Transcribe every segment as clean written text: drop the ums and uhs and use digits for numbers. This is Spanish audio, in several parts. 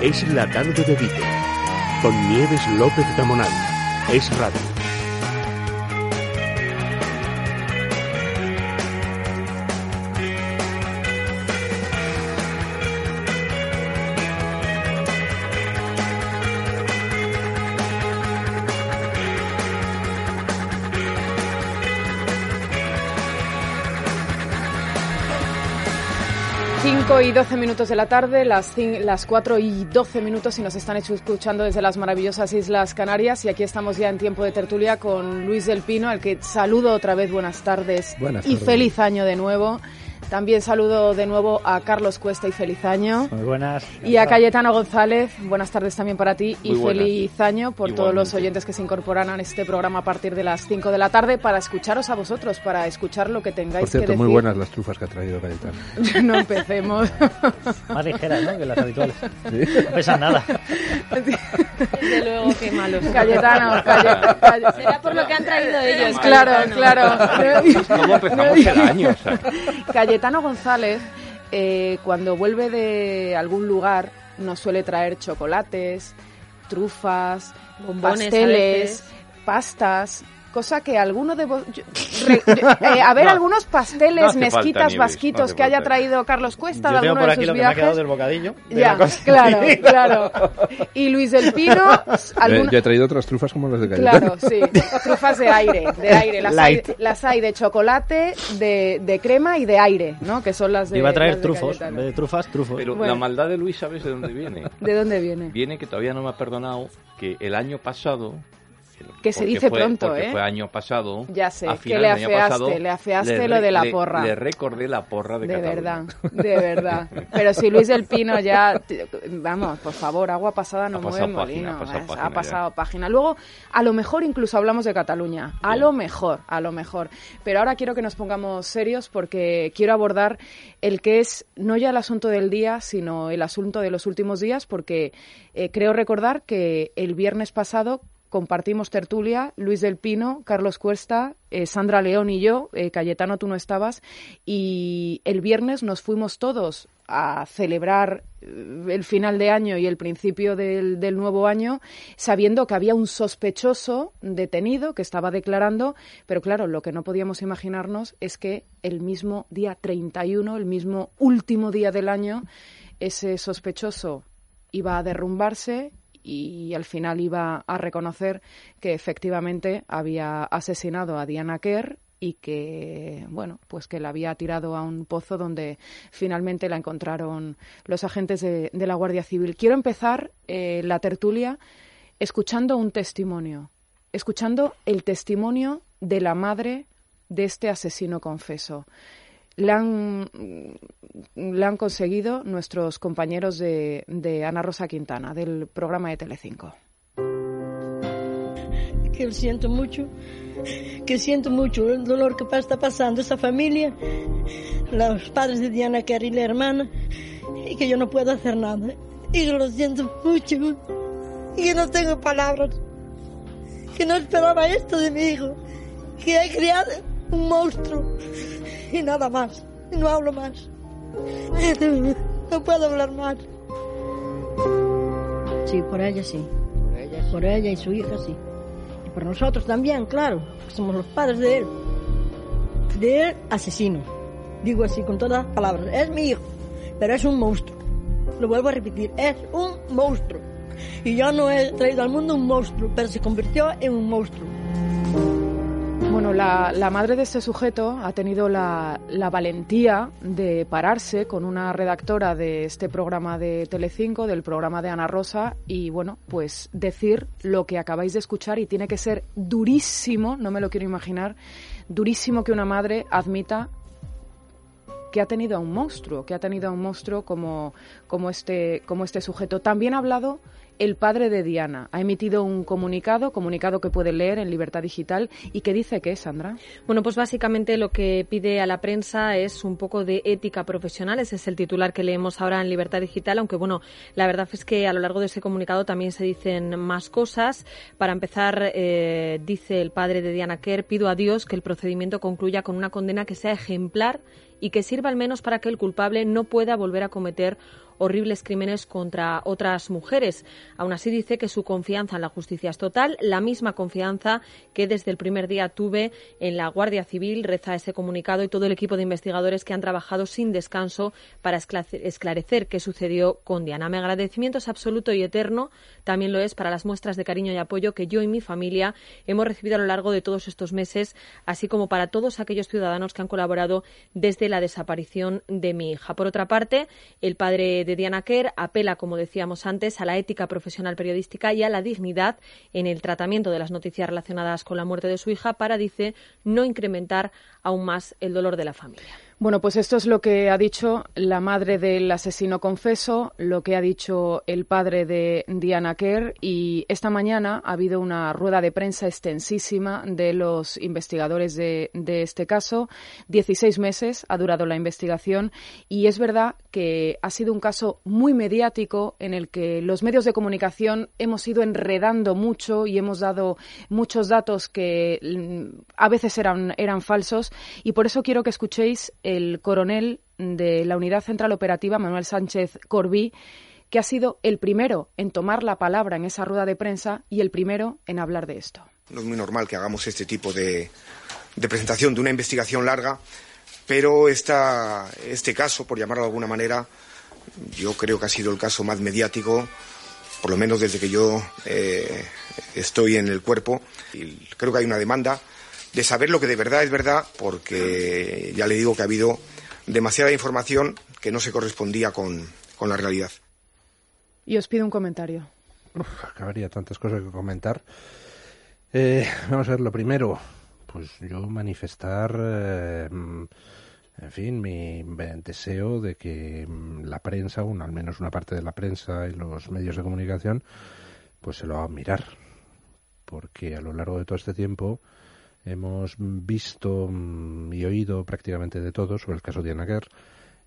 Es la tarde de Vigo, con Nieves López Gamonal. Es radio. Y 12 minutos de la tarde, las 4 y 12 minutos si nos están escuchando desde las maravillosas Islas Canarias, y aquí estamos ya en tiempo de tertulia con Luis del Pino, al que saludo otra vez, buenas tardes y feliz año de nuevo. También saludo de nuevo a Carlos Cuesta y feliz año. Muy buenas. Y a Cayetano González, buenas tardes también para ti y feliz año por Igualmente. Todos los oyentes que se incorporan a este programa a partir de las 5 de la tarde para escucharos a vosotros, para escuchar lo que tengáis que decir. Por cierto, muy buenas las trufas que ha traído Cayetano. No empecemos. Más ligeras, ¿no?, que las habituales. ¿Sí? No pesan nada. Desde luego, qué malos. Cayetano. Será por lo que han traído ellos. Claro. ¿Cómo empezamos el año? O sea. Cayetano González, cuando vuelve de algún lugar, nos suele traer chocolates, trufas, bombones, pasteles, pastas, cosa que alguno de vosotros... algunos pasteles, mezquitas, vasquitos que haya traído Carlos Cuesta de alguno de sus viajes. Yo tengo por aquí lo que me ha quedado del bocadillo. Claro. Y Luis del Pino... Yo he traído otras trufas como las de Cayetano. Claro, sí. Trufas de aire. Las hay de chocolate, de crema y de aire, ¿no? Que son las de... Iba a traer trufos. En vez de trufas, trufos. Pero la maldad de Luis, ¿sabes de dónde viene? ¿De dónde viene? Viene que todavía no me ha perdonado que el año pasado... Que se dice pronto, porque fue año pasado. Ya sé, que le afeaste lo de la porra. Le recordé la porra de Cataluña. De verdad. Pero si Luis del Pino ya... Vamos, por favor, agua pasada no mueve molino. Ha pasado página. Luego, a lo mejor incluso hablamos de Cataluña. A lo mejor. Pero ahora quiero que nos pongamos serios porque quiero abordar el que es no ya el asunto del día, sino el asunto de los últimos días, porque creo recordar que el viernes pasado compartimos tertulia, Luis del Pino, Carlos Cuesta, Sandra León y yo, Cayetano, tú no estabas, y el viernes nos fuimos todos a celebrar el final de año y el principio del nuevo año, sabiendo que había un sospechoso detenido que estaba declarando, pero claro, lo que no podíamos imaginarnos es que el mismo día 31, el mismo último día del año, ese sospechoso iba a derrumbarse y al final iba a reconocer que efectivamente había asesinado a Diana Quer y que, bueno, pues que la había tirado a un pozo donde finalmente la encontraron los agentes de la Guardia Civil. Quiero empezar la tertulia escuchando un testimonio, escuchando el testimonio de la madre de este asesino confeso. La han conseguido nuestros compañeros de Ana Rosa Quintana, del programa de Telecinco. Que siento mucho el dolor que está pasando esa familia, los padres de Diana Quer y la hermana, y que yo no puedo hacer nada. Y lo siento mucho, y que no tengo palabras, que no esperaba esto de mi hijo, que he criado un monstruo. Y nada más, y no hablo más. No puedo hablar más. Sí, por ella sí. Por ella y su hija sí. Y por nosotros también, claro. Somos los padres de él. De él, asesino. Digo así con todas las palabras. Es mi hijo, pero es un monstruo. Lo vuelvo a repetir, es un monstruo. Y yo no he traído al mundo un monstruo, pero se convirtió en un monstruo. Bueno, la madre de este sujeto ha tenido la valentía de pararse con una redactora de este programa de Telecinco, del programa de Ana Rosa, y bueno, pues decir lo que acabáis de escuchar, y tiene que ser durísimo, no me lo quiero imaginar, durísimo que una madre admita que ha tenido a un monstruo, como este sujeto. También ha hablado el padre de Diana, ha emitido un comunicado que puede leer en Libertad Digital, y que dice que, Sandra. Bueno, pues básicamente lo que pide a la prensa es un poco de ética profesional. Ese es el titular que leemos ahora en Libertad Digital, aunque bueno, la verdad es que a lo largo de ese comunicado también se dicen más cosas. Para empezar, dice el padre de Diana Quer: pido a Dios que el procedimiento concluya con una condena que sea ejemplar y que sirva al menos para que el culpable no pueda volver a cometer horribles crímenes contra otras mujeres. Aún así dice que su confianza en la justicia es total, la misma confianza que desde el primer día tuve en la Guardia Civil, reza ese comunicado, y todo el equipo de investigadores que han trabajado sin descanso para esclarecer qué sucedió con Diana. Mi agradecimiento es absoluto y eterno, también lo es para las muestras de cariño y apoyo que yo y mi familia hemos recibido a lo largo de todos estos meses, así como para todos aquellos ciudadanos que han colaborado desde la desaparición de mi hija. Por otra parte, el padre de Diana Quer apela, como decíamos antes, a la ética profesional periodística y a la dignidad en el tratamiento de las noticias relacionadas con la muerte de su hija para, dice, no incrementar aún más el dolor de la familia. Bueno, pues esto es lo que ha dicho la madre del asesino confeso, lo que ha dicho el padre de Diana Quer, y esta mañana ha habido una rueda de prensa extensísima de los investigadores de este caso. 16 meses ha durado la investigación y es verdad que ha sido un caso muy mediático en el que los medios de comunicación hemos ido enredando mucho y hemos dado muchos datos que a veces eran falsos, y por eso quiero que escuchéis el coronel de la Unidad Central Operativa, Manuel Sánchez Corbí, que ha sido el primero en tomar la palabra en esa rueda de prensa y el primero en hablar de esto. No es muy normal que hagamos este tipo de presentación de una investigación larga, pero este caso, por llamarlo de alguna manera, yo creo que ha sido el caso más mediático, por lo menos desde que yo estoy en el cuerpo. Y creo que hay una demanda de saber lo que de verdad es verdad, porque ya le digo que ha habido demasiada información que no se correspondía con la realidad. Y os pido un comentario. Acabaría tantas cosas que comentar. Vamos a ver, lo primero, pues yo manifestar, en fin, mi deseo de que la prensa, al menos una parte de la prensa y los medios de comunicación, pues se lo hagan mirar, porque a lo largo de todo este tiempo hemos visto y oído prácticamente de todo sobre el caso de Diana Quer.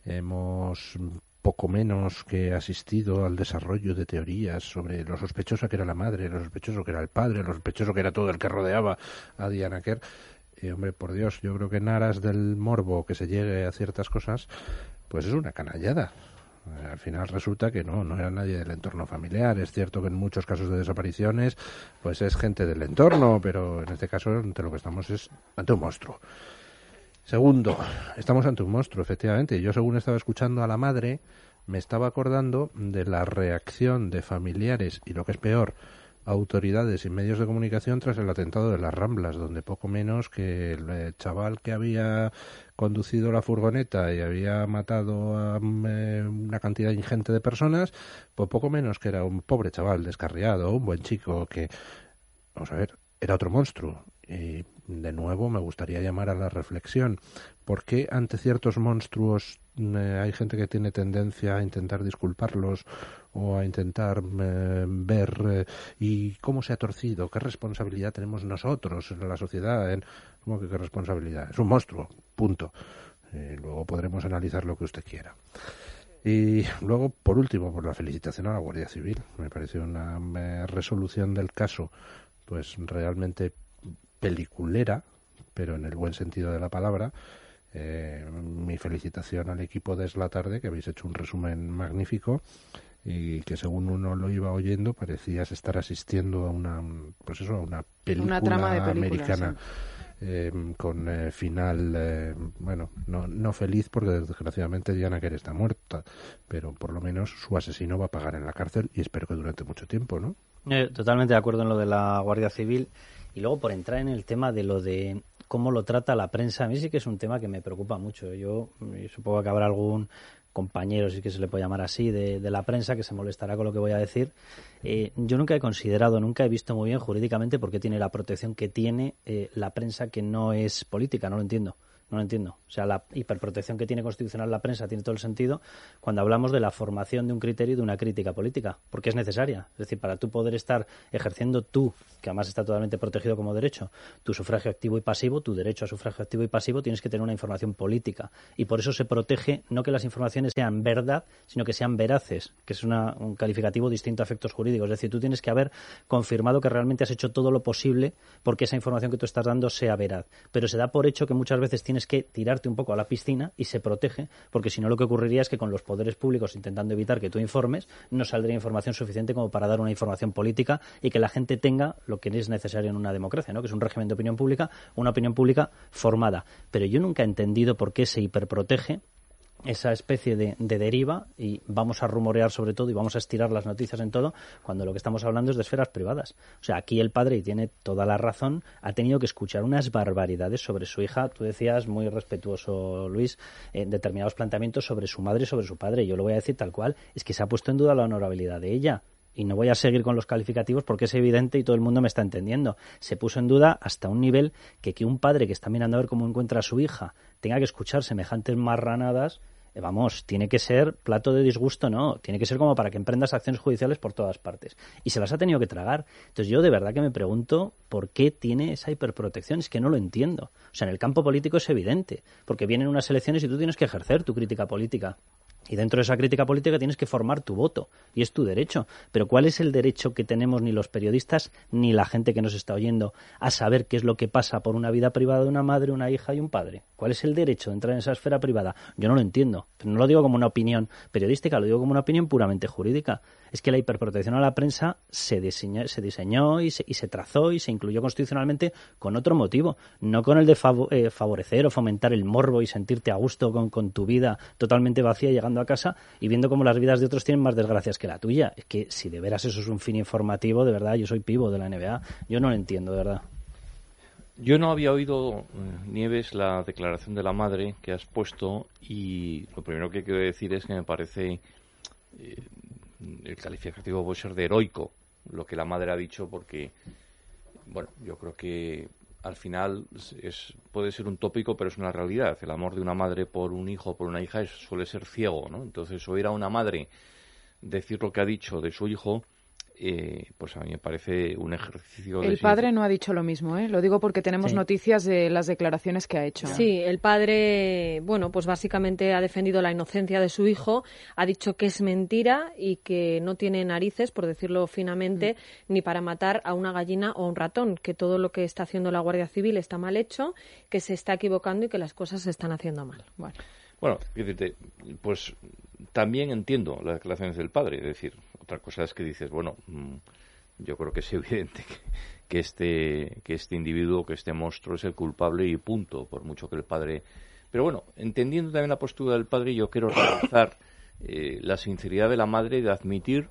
Hemos poco menos que asistido al desarrollo de teorías sobre lo sospechosa que era la madre, lo sospechoso que era el padre, lo sospechoso que era todo el que rodeaba a Diana Quer. Y hombre, por Dios, yo creo que en aras del morbo que se llegue a ciertas cosas, pues es una canallada. Al final resulta que no era nadie del entorno familiar. Es cierto que en muchos casos de desapariciones pues es gente del entorno, pero en este caso ante lo que estamos es ante un monstruo. Segundo, estamos ante un monstruo, efectivamente. Yo, según estaba escuchando a la madre, me estaba acordando de la reacción de familiares y, lo que es peor, autoridades y medios de comunicación tras el atentado de las Ramblas, donde poco menos que el chaval que había conducido la furgoneta y había matado a una cantidad ingente de personas, pues poco menos que era un pobre chaval descarriado, un buen chico que, vamos a ver, era otro monstruo. Y de nuevo me gustaría llamar a la reflexión. ¿Por qué ante ciertos monstruos hay gente que tiene tendencia a intentar disculparlos o a intentar ver y cómo se ha torcido? ¿Qué responsabilidad tenemos nosotros en la sociedad? ¿Cómo que qué responsabilidad? Es un monstruo, punto. Luego podremos analizar lo que usted quiera. Y luego, por último, por la felicitación a la Guardia Civil. Me parece una resolución del caso pues realmente peliculera, pero en el buen sentido de la palabra. Mi felicitación al equipo de Es la Tarde, que habéis hecho un resumen magnífico y que, según uno lo iba oyendo, parecías estar asistiendo a una película, una trama de americana, sí. Con final, bueno, no feliz, porque desgraciadamente Diana Quer está muerta, pero por lo menos su asesino va a pagar en la cárcel, y espero que durante mucho tiempo, ¿no? Totalmente de acuerdo en lo de la Guardia Civil. Y luego, por entrar en el tema de lo de cómo lo trata la prensa, a mí sí que es un tema que me preocupa mucho. Yo supongo que habrá algún compañero, si es que se le puede llamar así, de la prensa que se molestará con lo que voy a decir. Yo nunca he visto muy bien jurídicamente por qué tiene la protección que tiene la prensa, que no es política. No lo entiendo. O sea, la hiperprotección que tiene constitucional la prensa tiene todo el sentido cuando hablamos de la formación de un criterio y de una crítica política, porque es necesaria. Es decir, para tú poder estar ejerciendo que además está totalmente protegido como derecho, tu sufragio activo y pasivo, tu derecho a sufragio activo y pasivo, tienes que tener una información política. Y por eso se protege no que las informaciones sean verdad, sino que sean veraces, que es un calificativo distinto a efectos jurídicos. Es decir, tú tienes que haber confirmado que realmente has hecho todo lo posible porque esa información que tú estás dando sea veraz. Pero se da por hecho que muchas veces tienes tienes que tirarte un poco a la piscina y se protege, porque si no lo que ocurriría es que con los poderes públicos intentando evitar que tú informes, no saldría información suficiente como para dar una información política y que la gente tenga lo que es necesario en una democracia, ¿no? Que es un régimen de opinión pública, una opinión pública formada. Pero yo nunca he entendido por qué se hiperprotege esa especie de deriva y vamos a rumorear sobre todo y vamos a estirar las noticias en todo cuando lo que estamos hablando es de esferas privadas. O sea, aquí el padre, y tiene toda la razón, ha tenido que escuchar unas barbaridades sobre su hija. Tú decías, muy respetuoso, Luis, determinados planteamientos sobre su madre y sobre su padre. Yo lo voy a decir tal cual, es que se ha puesto en duda la honorabilidad de ella. Y no voy a seguir con los calificativos porque es evidente y todo el mundo me está entendiendo. Se puso en duda hasta un nivel que un padre que está mirando a ver cómo encuentra a su hija tenga que escuchar semejantes marranadas, vamos, tiene que ser plato de disgusto, no, tiene que ser como para que emprendas acciones judiciales por todas partes. Y se las ha tenido que tragar. Entonces yo de verdad que me pregunto por qué tiene esa hiperprotección, es que no lo entiendo. O sea, en el campo político es evidente, porque vienen unas elecciones y tú tienes que ejercer tu crítica política. Y dentro de esa crítica política tienes que formar tu voto, y es tu derecho. Pero ¿cuál es el derecho que tenemos ni los periodistas ni la gente que nos está oyendo a saber qué es lo que pasa por una vida privada de una madre, una hija y un padre? ¿Cuál es el derecho de entrar en esa esfera privada? Yo no lo entiendo, pero no lo digo como una opinión periodística, lo digo como una opinión puramente jurídica. Es que la hiperprotección a la prensa se diseñó y se trazó y se incluyó constitucionalmente con otro motivo, no con el de favorecer o fomentar el morbo y sentirte a gusto con tu vida totalmente vacía llegando a casa y viendo cómo las vidas de otros tienen más desgracias que la tuya. Es que si de veras eso es un fin informativo, de verdad, yo soy pivo de la NBA, yo no lo entiendo, de verdad. Yo no había oído, Nieves, la declaración de la madre que has puesto, y lo primero que quiero decir es que me parece, el calificativo puede ser de heroico, lo que la madre ha dicho, porque, bueno, yo creo que al final puede ser un tópico, pero es una realidad. El amor de una madre por un hijo o por una hija suele ser ciego, ¿no? Entonces, oír a una madre decir lo que ha dicho de su hijo, pues a mí me parece un ejercicio de... El padre no ha dicho lo mismo, ¿eh? Lo digo porque tenemos noticias de las declaraciones que ha hecho. Sí, el padre, bueno, pues básicamente ha defendido la inocencia de su hijo, ha dicho que es mentira y que no tiene narices, por decirlo finamente, ni para matar a una gallina o a un ratón, que todo lo que está haciendo la Guardia Civil está mal hecho, que se está equivocando y que las cosas se están haciendo mal. Bueno, pues también entiendo las declaraciones del padre, es decir, otra cosa es que dices, bueno, yo creo que es evidente que este individuo, que este monstruo es el culpable y punto, por mucho que el padre... Pero bueno, entendiendo también la postura del padre, yo quiero realzar la sinceridad de la madre de admitir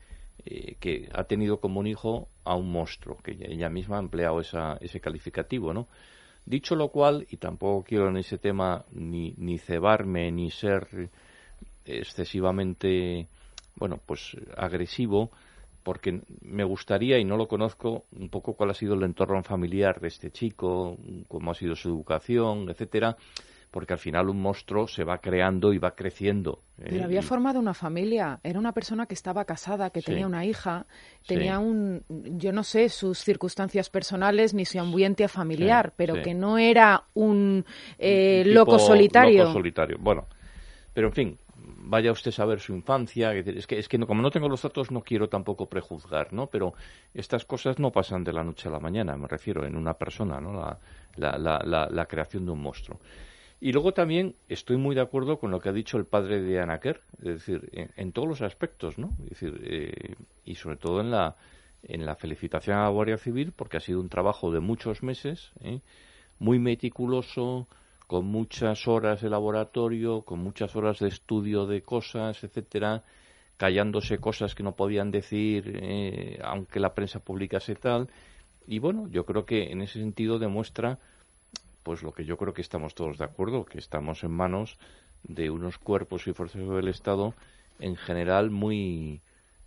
que ha tenido como un hijo a un monstruo, que ella misma ha empleado ese calificativo, ¿no? Dicho lo cual, y tampoco quiero en ese tema ni cebarme ni ser excesivamente, bueno, pues agresivo, porque me gustaría, y no lo conozco, un poco cuál ha sido el entorno familiar de este chico, cómo ha sido su educación, etcétera, porque al final un monstruo se va creando y va creciendo. Pero había formado una familia, era una persona que estaba casada, que tenía una hija, tenía yo no sé sus circunstancias personales ni su ambiente familiar, pero que no era un loco solitario. Loco solitario, bueno, pero en fin, vaya usted a saber su infancia, es que como no tengo los datos no quiero tampoco prejuzgar, ¿no? Pero estas cosas no pasan de la noche a la mañana, me refiero, en una persona, ¿no? La creación de un monstruo. Y luego también estoy muy de acuerdo con lo que ha dicho el padre de Anna Kerr, es decir, en todos los aspectos, ¿no? Es decir, y sobre todo en la felicitación a la Guardia Civil, porque ha sido un trabajo de muchos meses, muy meticuloso, con muchas horas de laboratorio, con muchas horas de estudio de cosas, etcétera, callándose cosas que no podían decir, aunque la prensa publicase tal. Y bueno, yo creo que en ese sentido demuestra pues lo que yo creo que estamos todos de acuerdo, que estamos en manos de unos cuerpos y fuerzas del Estado en general muy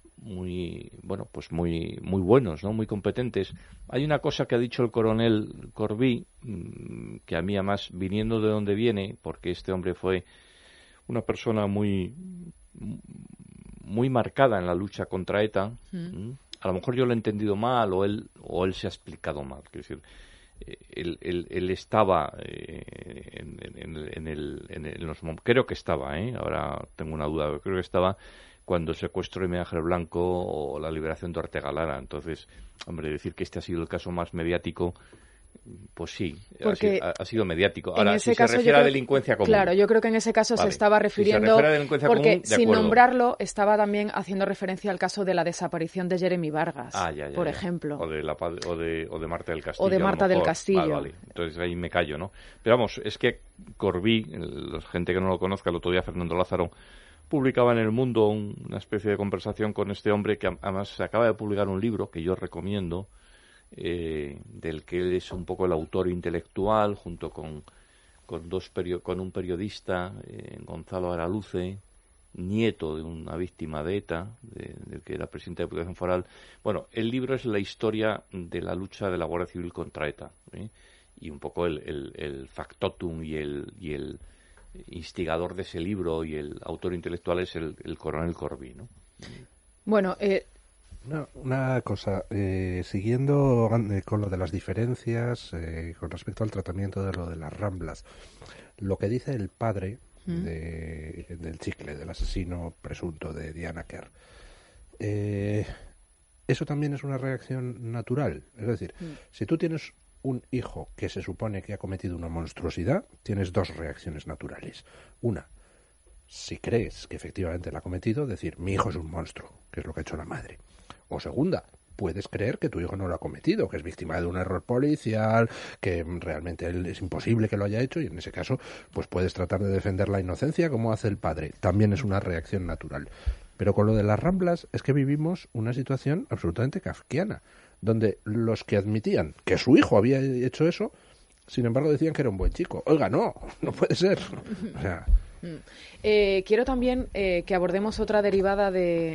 buenos, ¿no? Muy competentes. Hay una cosa que ha dicho el coronel Corbí, que a mí además, viniendo de donde viene, porque este hombre fue una persona muy marcada en la lucha contra ETA, a lo mejor yo lo he entendido mal o él se ha explicado mal, quiero decir, él estaba creo que estaba, ahora tengo una duda, creo que estaba cuando secuestró Miguel Ángel Blanco o la liberación de Ortega Lara. Entonces, hombre, decir que este ha sido el caso más mediático, Pues sí, porque ha sido mediático. Ahora, si se refiere a delincuencia común... Claro, yo creo que en ese caso se estaba refiriendo... Si se refiere a delincuencia porque común, de sin acuerdo. nombrarlo, estaba también haciendo referencia al caso de la desaparición de Jeremy Vargas, por ejemplo. O de Marta del Castillo. O de Marta del Castillo. Vale. Entonces ahí me callo, ¿no? Pero vamos, es que Corbí, la gente que no lo conozca, el otro día Fernando Lázaro publicaba en El Mundo una especie de conversación con este hombre que además se acaba de publicar un libro que yo recomiendo, del que él es un poco el autor intelectual, junto con un periodista, Gonzalo Araluce, nieto de una víctima de ETA, del que era presidente de la Diputación Foral. Bueno, el libro es la historia de la lucha de la Guardia Civil contra ETA, y un poco el factotum y el instigador de ese libro y el autor intelectual es el coronel Corbí, ¿no? Bueno, una cosa, siguiendo con lo de las diferencias con respecto al tratamiento de lo de las Ramblas, lo que dice el padre del chicle, del asesino presunto de Diana Kerr, eso también es una reacción natural. Es decir, si tú tienes un hijo que se supone que ha cometido una monstruosidad, tienes dos reacciones naturales. Una, si crees que efectivamente la ha cometido, decir, mi hijo es un monstruo, que es lo que ha hecho la madre. O segunda, puedes creer que tu hijo no lo ha cometido, que es víctima de un error policial, que realmente es imposible que lo haya hecho, y en ese caso pues puedes tratar de defender la inocencia como hace el padre. También es una reacción natural. Pero con lo de las Ramblas es que vivimos una situación absolutamente kafkiana, donde los que admitían que su hijo había hecho eso, sin embargo decían que era un buen chico. Oiga, no puede ser. O sea... quiero también que abordemos otra derivada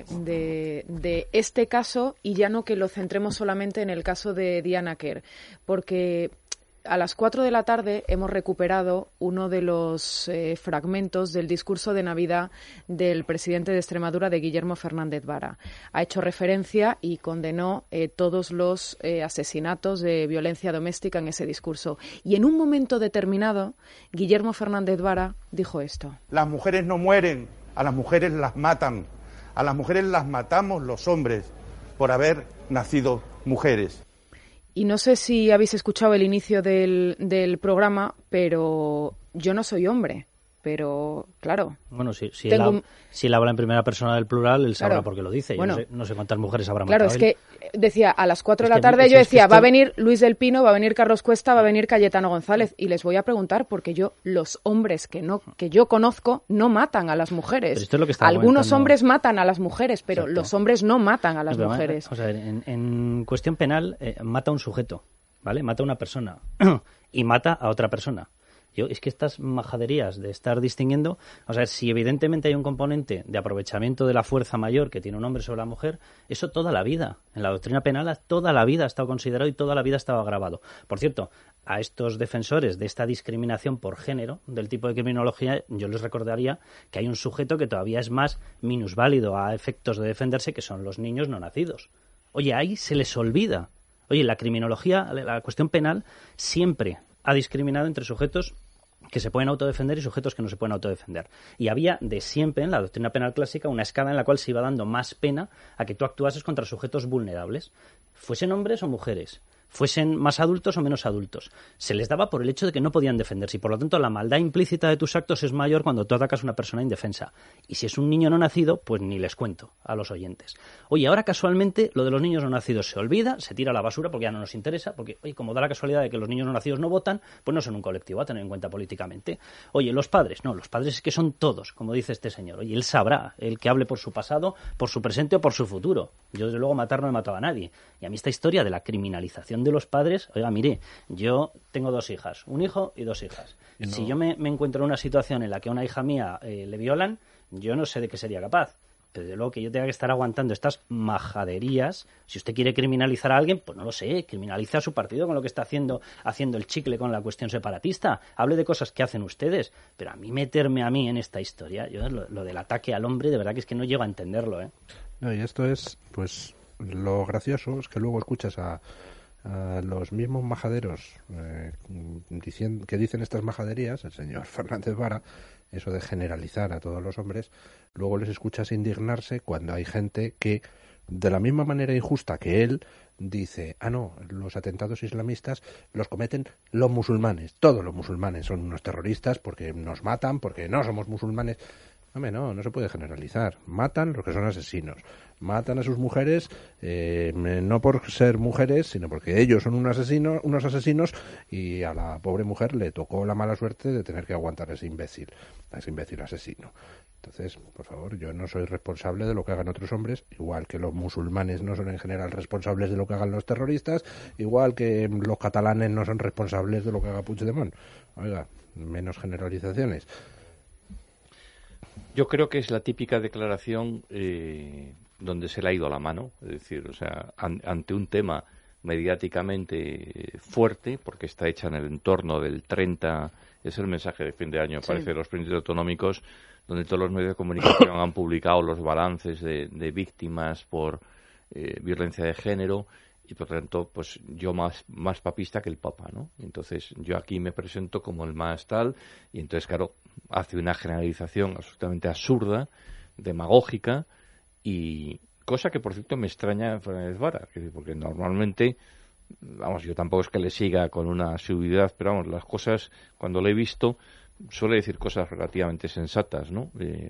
de este caso, y ya no que lo centremos solamente en el caso de Diana Kerr, porque a las 4 de la tarde hemos recuperado uno de los fragmentos del discurso de Navidad del presidente de Extremadura, de Guillermo Fernández Vara. Ha hecho referencia y condenó todos los asesinatos de violencia doméstica en ese discurso. Y en un momento determinado, Guillermo Fernández Vara dijo esto. Las mujeres no mueren, a las mujeres las matan. A las mujeres las matamos los hombres por haber nacido mujeres. Y no sé si habéis escuchado el inicio del programa, pero yo no soy hombre. Pero, claro... Bueno, si él habla en primera persona del plural, él sabrá por qué lo dice. Bueno, yo no sé cuántas mujeres habrá matado. Claro, es que decía, a las 4 de la tarde yo decía, va a venir Luis del Pino, va a venir Carlos Cuesta, va a venir Cayetano González. Y les voy a preguntar, porque los hombres que yo conozco no matan a las mujeres. Esto es lo que algunos hombres matan a las mujeres, pero exacto, los hombres no matan a las mujeres. O sea, en cuestión penal, mata a un sujeto, ¿vale? Mata a una persona y mata a otra persona. Es que estas majaderías de estar distinguiendo, o sea, si evidentemente hay un componente de aprovechamiento de la fuerza mayor que tiene un hombre sobre la mujer, eso toda la vida, en la doctrina penal toda la vida ha estado considerado y toda la vida ha estado agravado. Por cierto, a estos defensores de esta discriminación por género, del tipo de criminología, yo les recordaría que hay un sujeto que todavía es más minusválido a efectos de defenderse, que son los niños no nacidos. Oye, ahí se les olvida. Oye, la criminología, la cuestión penal, siempre ha discriminado entre sujetos que se pueden autodefender y sujetos que no se pueden autodefender. Y había de siempre en la doctrina penal clásica una escala en la cual se iba dando más pena a que tú actuases contra sujetos vulnerables, fuesen hombres o mujeres, fuesen más adultos o menos adultos. Se les daba por el hecho de que no podían defenderse y por lo tanto la maldad implícita de tus actos es mayor cuando tú atacas a una persona indefensa. Y si es un niño no nacido, pues ni les cuento a los oyentes. Oye, ahora casualmente lo de los niños no nacidos se olvida, se tira a la basura porque ya no nos interesa, porque oye, como da la casualidad de que los niños no nacidos no votan, pues no son un colectivo a tener en cuenta políticamente. Oye, los padres es que son todos, como dice este señor. Oye, él sabrá, el que hable por su pasado, por su presente o por su futuro. Yo desde luego matar no he matado a nadie. Y a mí esta historia de la criminalización de los padres, oiga, mire, yo tengo 2 hijas, un hijo y 2 hijas. No. Si yo me encuentro en una situación en la que a una hija mía le violan, yo no sé de qué sería capaz. Pero desde luego que yo tenga que estar aguantando estas majaderías, si usted quiere criminalizar a alguien, pues no lo sé, criminalice a su partido con lo que está haciendo el chicle con la cuestión separatista. Hable de cosas que hacen ustedes, pero a mí meterme a mí en esta historia, yo lo del ataque al hombre, de verdad que es que no llego a entenderlo, ¿eh? No, y esto es, pues, lo gracioso es que luego escuchas a los mismos majaderos que dicen estas majaderías, el señor Fernández Vara, eso de generalizar a todos los hombres, luego les escuchas indignarse cuando hay gente que, de la misma manera injusta que él, dice, no, los atentados islamistas los cometen los musulmanes, todos los musulmanes son unos terroristas porque nos matan, porque no somos musulmanes. Hombre, no se puede generalizar. Matan los que son asesinos. Matan a sus mujeres no por ser mujeres, sino porque ellos son unos asesinos y a la pobre mujer le tocó la mala suerte de tener que aguantar a ese imbécil asesino. Entonces, por favor, yo no soy responsable de lo que hagan otros hombres, igual que los musulmanes no son en general responsables de lo que hagan los terroristas, igual que los catalanes no son responsables de lo que haga Puigdemont. Oiga, menos generalizaciones. Yo creo que es la típica declaración donde se le ha ido la mano, es decir, o sea, ante un tema mediáticamente fuerte, porque está hecha en el entorno del 30, es el mensaje de fin de año, sí, parece, de los principios autonómicos, donde todos los medios de comunicación han publicado los balances de víctimas por violencia de género, y por tanto, pues yo más papista que el Papa, ¿no? Entonces, yo aquí me presento como el más tal, y entonces, claro, hace una generalización absolutamente absurda, demagógica, y cosa que, por cierto, me extraña Fernández Vara, porque normalmente, vamos, yo tampoco es que le siga con una asiduidad, pero vamos, las cosas, cuando lo he visto, suele decir cosas relativamente sensatas, ¿no?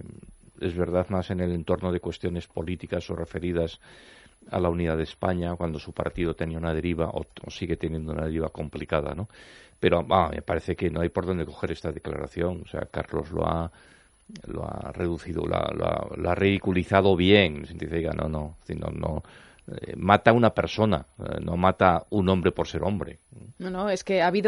Es verdad, más en el entorno de cuestiones políticas o referidas a la unidad de España, cuando su partido tenía una deriva o sigue teniendo una deriva complicada, ¿no? Pero me parece que no hay por dónde coger esta declaración. O sea, Carlos lo ha reducido, lo ha ridiculizado bien. Dice, no, mata a una persona, no mata a un hombre por ser hombre. No, es que ha habido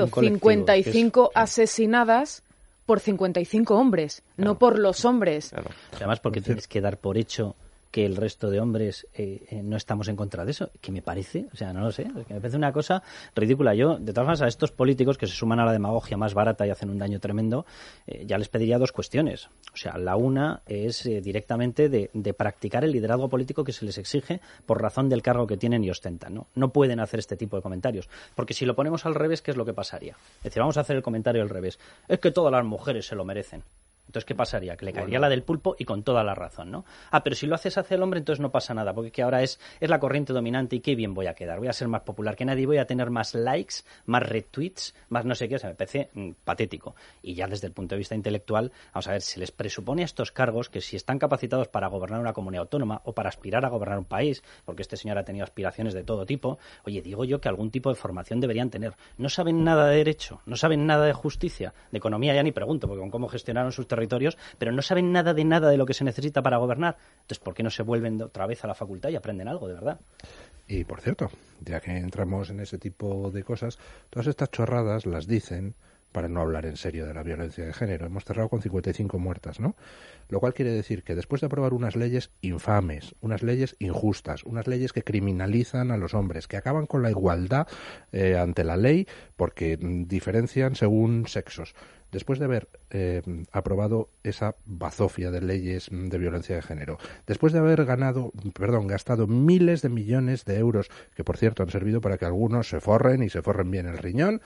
55 asesinadas por 55 hombres, claro, no por los hombres. Claro. Además, porque tienes que dar por hecho que el resto de hombres no estamos en contra de eso, que me parece, o sea, no lo sé, es que me parece una cosa ridícula. Yo, de todas formas, a estos políticos que se suman a la demagogia más barata y hacen un daño tremendo, ya les pediría dos cuestiones. O sea, la una es directamente de practicar el liderazgo político que se les exige por razón del cargo que tienen y ostentan, ¿no? No pueden hacer este tipo de comentarios, porque si lo ponemos al revés, ¿qué es lo que pasaría? Es decir, vamos a hacer el comentario al revés. Es que todas las mujeres se lo merecen. Entonces, ¿qué pasaría? Que le caería la del pulpo y con toda la razón, ¿no? Pero si lo haces hacia el hombre, entonces no pasa nada, porque que ahora es la corriente dominante y qué bien voy a quedar. Voy a ser más popular que nadie, voy a tener más likes, más retweets, más no sé qué. O sea, me parece patético. Y ya desde el punto de vista intelectual, vamos a ver, se les presupone a estos cargos que si están capacitados para gobernar una comunidad autónoma o para aspirar a gobernar un país, porque este señor ha tenido aspiraciones de todo tipo, oye, digo yo que algún tipo de formación deberían tener. No saben nada de derecho, no saben nada de justicia, de economía ya ni pregunto, porque con cómo gestionaron sus territorios, pero no saben nada de lo que se necesita para gobernar. Entonces, ¿por qué no se vuelven otra vez a la facultad y aprenden algo, de verdad? Y, por cierto, ya que entramos en ese tipo de cosas, todas estas chorradas las dicen para no hablar en serio de la violencia de género. Hemos cerrado con 55 muertas, ¿no? Lo cual quiere decir que después de aprobar unas leyes infames, unas leyes injustas, unas leyes que criminalizan a los hombres, que acaban con la igualdad ante la ley porque diferencian según sexos, después de haber aprobado esa bazofia de leyes de violencia de género, después de haber gastado miles de millones de euros, que por cierto han servido para que algunos se forren y se forren bien el riñón,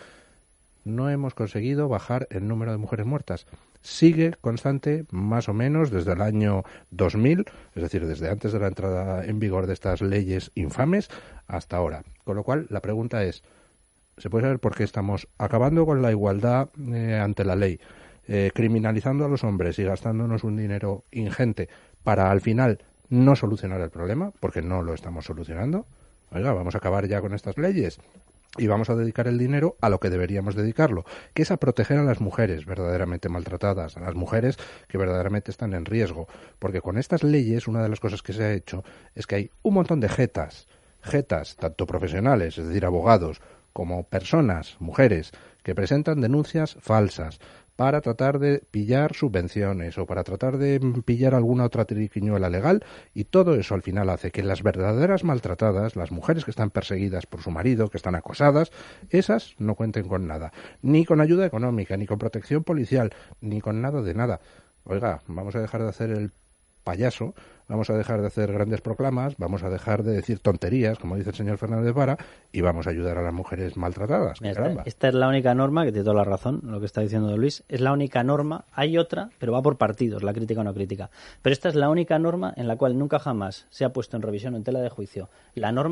no hemos conseguido bajar el número de mujeres muertas. Sigue constante, más o menos, desde el año 2000, es decir, desde antes de la entrada en vigor de estas leyes infames hasta ahora. Con lo cual, la pregunta es, ¿se puede saber por qué estamos acabando con la igualdad ante la ley, criminalizando a los hombres y gastándonos un dinero ingente para, al final, no solucionar el problema? Porque no lo estamos solucionando. Oiga, vamos a acabar ya con estas leyes y vamos a dedicar el dinero a lo que deberíamos dedicarlo, que es a proteger a las mujeres verdaderamente maltratadas, a las mujeres que verdaderamente están en riesgo. Porque con estas leyes, una de las cosas que se ha hecho es que hay un montón de jetas, tanto profesionales, es decir, abogados, como personas, mujeres, que presentan denuncias falsas para tratar de pillar subvenciones o para tratar de pillar alguna otra triquiñuela legal, y todo eso al final hace que las verdaderas maltratadas, las mujeres que están perseguidas por su marido, que están acosadas, esas no cuenten con nada, ni con ayuda económica, ni con protección policial, ni con nada de nada. Oiga, vamos a dejar de hacer el payaso, vamos a dejar de hacer grandes proclamas, vamos a dejar de decir tonterías, como dice el señor Fernández Vara, y vamos a ayudar a las mujeres maltratadas. Mira, esta es la única norma, que tiene toda la razón, lo que está diciendo Luis, es la única norma, hay otra, pero va por partidos, la crítica o no crítica, pero esta es la única norma en la cual nunca jamás se ha puesto en revisión o en tela de juicio la norma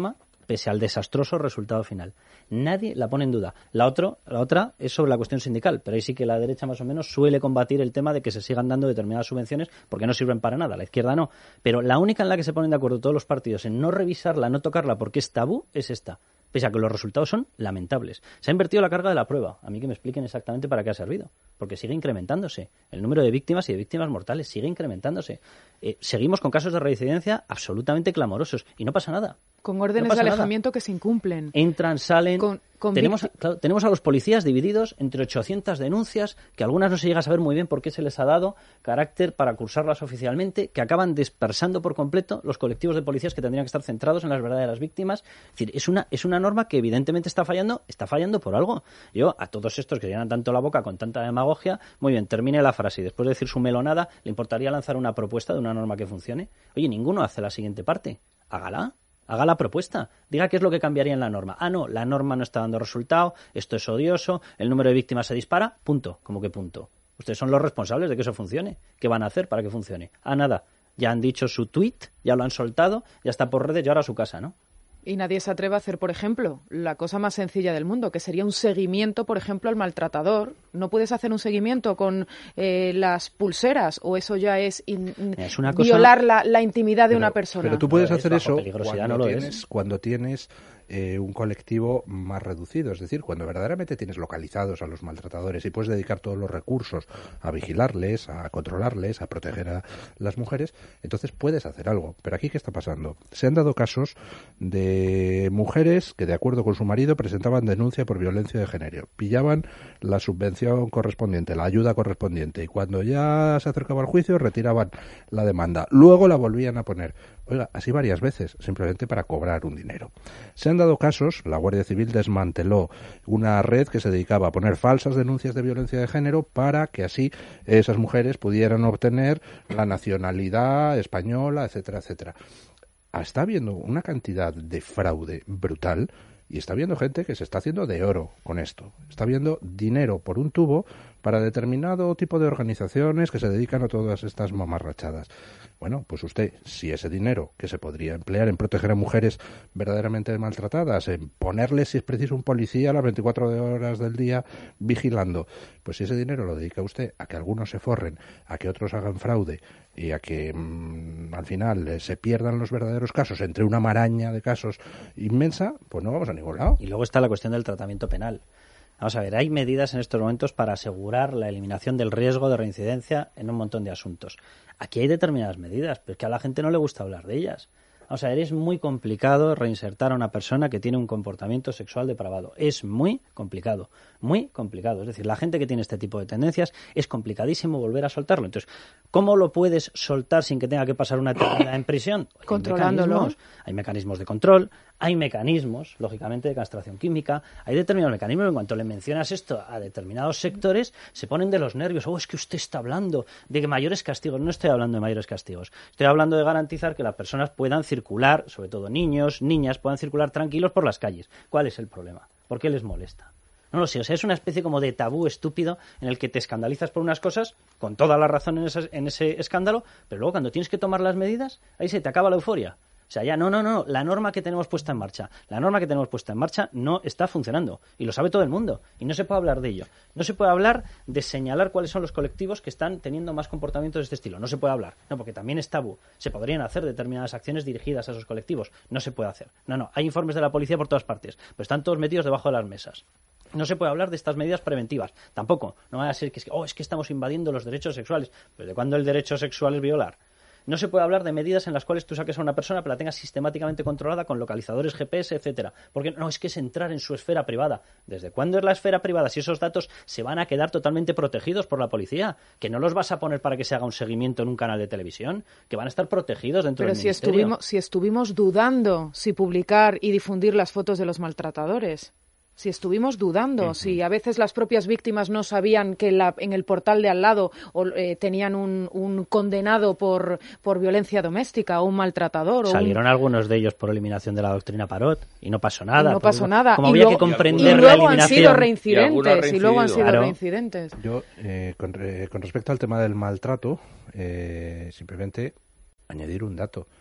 pese al desastroso resultado final. Nadie la pone en duda. La otra es sobre la cuestión sindical, pero ahí sí que la derecha más o menos suele combatir el tema de que se sigan dando determinadas subvenciones porque no sirven para nada, la izquierda no. Pero la única en la que se ponen de acuerdo todos los partidos en no revisarla, no tocarla porque es tabú, es esta. Pese a que los resultados son lamentables. Se ha invertido la carga de la prueba. A mí que me expliquen exactamente para qué ha servido. Porque sigue incrementándose. El número de víctimas y de víctimas mortales sigue incrementándose. Seguimos con casos de reincidencia absolutamente clamorosos. Y no pasa nada. Con órdenes de alejamiento que se incumplen. Entran, salen... Tenemos a los policías divididos entre 800 denuncias, que algunas no se llega a saber muy bien por qué se les ha dado carácter para cursarlas oficialmente, que acaban dispersando por completo los colectivos de policías que tendrían que estar centrados en las verdaderas víctimas. Es decir, es una norma que evidentemente está fallando por algo. Yo, a todos estos que llenan tanto la boca con tanta demagogia, muy bien, termine la frase y después de decir su melonada, ¿le importaría lanzar una propuesta de una norma que funcione? Oye, ninguno hace la siguiente parte. Hágala. Haga la propuesta, diga qué es lo que cambiaría en la norma. Ah, no, la norma no está dando resultado, esto es odioso, el número de víctimas se dispara, punto. ¿Cómo que punto? Ustedes son los responsables de que eso funcione. ¿Qué van a hacer para que funcione? Ah, nada, ya han dicho su tuit, ya lo han soltado, ya está por redes y ahora a su casa, ¿no? Y nadie se atreve a hacer, por ejemplo, la cosa más sencilla del mundo, que sería un seguimiento, por ejemplo, al maltratador. ¿No puedes hacer un seguimiento con las pulseras? ¿O eso ya es una cosa... violar la intimidad de una persona? Pero tú puedes hacer eso cuando tienes un colectivo más reducido. Es decir, cuando verdaderamente tienes localizados a los maltratadores y puedes dedicar todos los recursos a vigilarles, a controlarles, a proteger a las mujeres, entonces puedes hacer algo. Pero aquí, ¿qué está pasando? Se han dado casos de mujeres que, de acuerdo con su marido, presentaban denuncia por violencia de género. Pillaban la subvención correspondiente, la ayuda correspondiente, y cuando ya se acercaba al juicio, retiraban la demanda. Luego la volvían a poner. Oiga, así varias veces, simplemente para cobrar un dinero. Se han dado casos, la Guardia Civil desmanteló una red que se dedicaba a poner falsas denuncias de violencia de género para que así esas mujeres pudieran obtener la nacionalidad española, etcétera, etcétera. Está habiendo una cantidad de fraude brutal y está habiendo gente que se está haciendo de oro con esto. Está habiendo dinero por un tubo para determinado tipo de organizaciones que se dedican a todas estas mamarrachadas. Bueno, pues usted, si ese dinero que se podría emplear en proteger a mujeres verdaderamente maltratadas, en ponerles, si es preciso, un policía a las 24 horas del día vigilando, pues si ese dinero lo dedica usted a que algunos se forren, a que otros hagan fraude y a que al final se pierdan los verdaderos casos entre una maraña de casos inmensa, pues no vamos a ningún lado. Y luego está la cuestión del tratamiento penal. Vamos a ver, hay medidas en estos momentos para asegurar la eliminación del riesgo de reincidencia en un montón de asuntos. Aquí hay determinadas medidas, pero es que a la gente no le gusta hablar de ellas. Vamos a ver, es muy complicado reinsertar a una persona que tiene un comportamiento sexual depravado. Es muy complicado, muy complicado. Es decir, la gente que tiene este tipo de tendencias es complicadísimo volver a soltarlo. Entonces, ¿cómo lo puedes soltar sin que tenga que pasar una eternidad en prisión? Controlándolo. Hay mecanismos de control, hay mecanismos, lógicamente, de castración química, hay determinados mecanismos. En cuanto le mencionas esto a determinados sectores, se ponen de los nervios. Oh, es que usted está hablando de mayores castigos. No estoy hablando de mayores castigos. Estoy hablando de garantizar que las personas puedan circular, sobre todo niños, niñas, puedan circular tranquilos por las calles. ¿Cuál es el problema? ¿Por qué les molesta? No lo sé, o sea, es una especie como de tabú estúpido en el que te escandalizas por unas cosas, con toda la razón en ese escándalo, pero luego cuando tienes que tomar las medidas, ahí se te acaba la euforia. O sea, ya no, la norma que tenemos puesta en marcha no está funcionando y lo sabe todo el mundo y no se puede hablar de ello. No se puede hablar de señalar cuáles son los colectivos que están teniendo más comportamientos de este estilo. No se puede hablar, no, porque también es tabú. Se podrían hacer determinadas acciones dirigidas a esos colectivos. No se puede hacer. No, hay informes de la policía por todas partes, pero están todos metidos debajo de las mesas. No se puede hablar de estas medidas preventivas. Tampoco. No va a ser que es que estamos invadiendo los derechos sexuales. ¿Pero de cuándo el derecho sexual es violar? No se puede hablar de medidas en las cuales tú saques a una persona pero la tengas sistemáticamente controlada con localizadores GPS, etcétera. Porque no, es que es entrar en su esfera privada. ¿Desde cuándo es la esfera privada? Si esos datos se van a quedar totalmente protegidos por la policía, que no los vas a poner para que se haga un seguimiento en un canal de televisión, que van a estar protegidos dentro del ministerio. Pero si estuvimos dudando si publicar y difundir las fotos de los maltratadores. Si estuvimos dudando, si a veces las propias víctimas no sabían que en el portal de al lado tenían un condenado por violencia doméstica o un maltratador. Salieron algunos de ellos por eliminación de la doctrina Parot y no pasó nada. No pasó nada. Como había que comprender y luego han sido reincidentes. Y luego han sido reincidentes. Yo, con respecto al tema del maltrato, simplemente añadir un dato.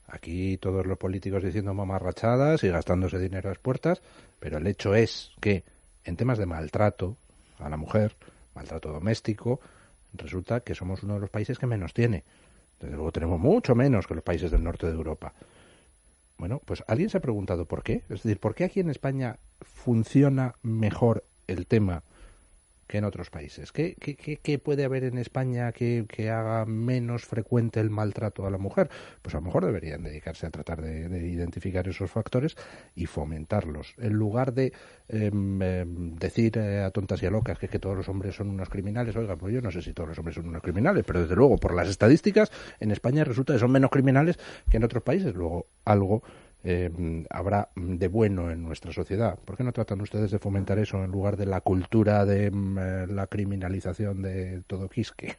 Aquí todos los políticos diciendo mamarrachadas y gastándose dinero a las puertas, pero el hecho es que en temas de maltrato a la mujer, maltrato doméstico, resulta que somos uno de los países que menos tiene. Desde luego tenemos mucho menos que los países del norte de Europa. Bueno, pues ¿alguien se ha preguntado por qué? Es decir, ¿por qué aquí en España funciona mejor el tema que en otros países? ¿Qué puede haber en España que haga menos frecuente el maltrato a la mujer? Pues a lo mejor deberían dedicarse a tratar de identificar esos factores y fomentarlos. En lugar de decir a tontas y a locas que todos los hombres son unos criminales. Oiga, pues yo no sé si todos los hombres son unos criminales, pero desde luego, por las estadísticas, en España resulta que son menos criminales que en otros países. Luego, algo habrá de bueno en nuestra sociedad. ¿Por qué no tratan ustedes de fomentar eso en lugar de la cultura de la criminalización de todo quisque?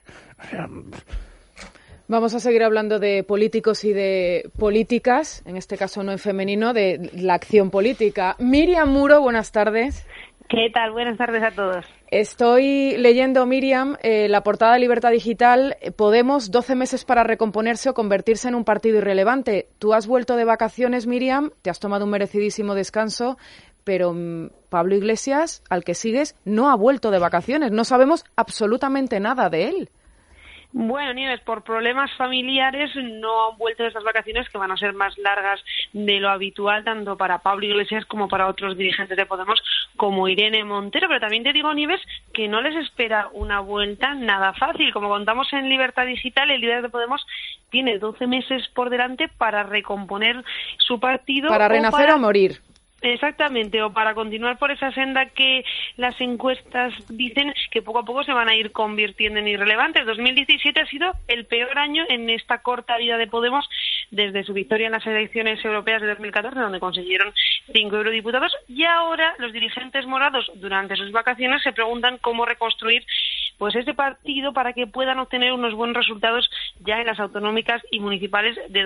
Vamos a seguir hablando de políticos y de políticas, en este caso no en femenino, de la acción política. Miriam Muro, buenas tardes. ¿Qué tal? Buenas tardes a todos. Estoy leyendo, Miriam, la portada de Libertad Digital. Podemos, 12 meses para recomponerse o convertirse en un partido irrelevante. Tú has vuelto de vacaciones, Miriam, te has tomado un merecidísimo descanso, pero Pablo Iglesias, al que sigues, no ha vuelto de vacaciones. No sabemos absolutamente nada de él. Bueno, Nieves, por problemas familiares no han vuelto de estas vacaciones, que van a ser más largas de lo habitual, tanto para Pablo Iglesias como para otros dirigentes de Podemos, como Irene Montero. Pero también te digo, Nieves, que no les espera una vuelta nada fácil. Como contamos en Libertad Digital, el líder de Podemos tiene 12 meses por delante para recomponer su partido. Para renacer o morir. Exactamente, o para continuar por esa senda que las encuestas dicen que poco a poco se van a ir convirtiendo en irrelevantes. 2017 ha sido el peor año en esta corta vida de Podemos desde su victoria en las elecciones europeas de 2014, donde consiguieron 5 eurodiputados, y ahora los dirigentes morados durante sus vacaciones se preguntan cómo reconstruir pues ese partido para que puedan obtener unos buenos resultados ya en las autonómicas y municipales de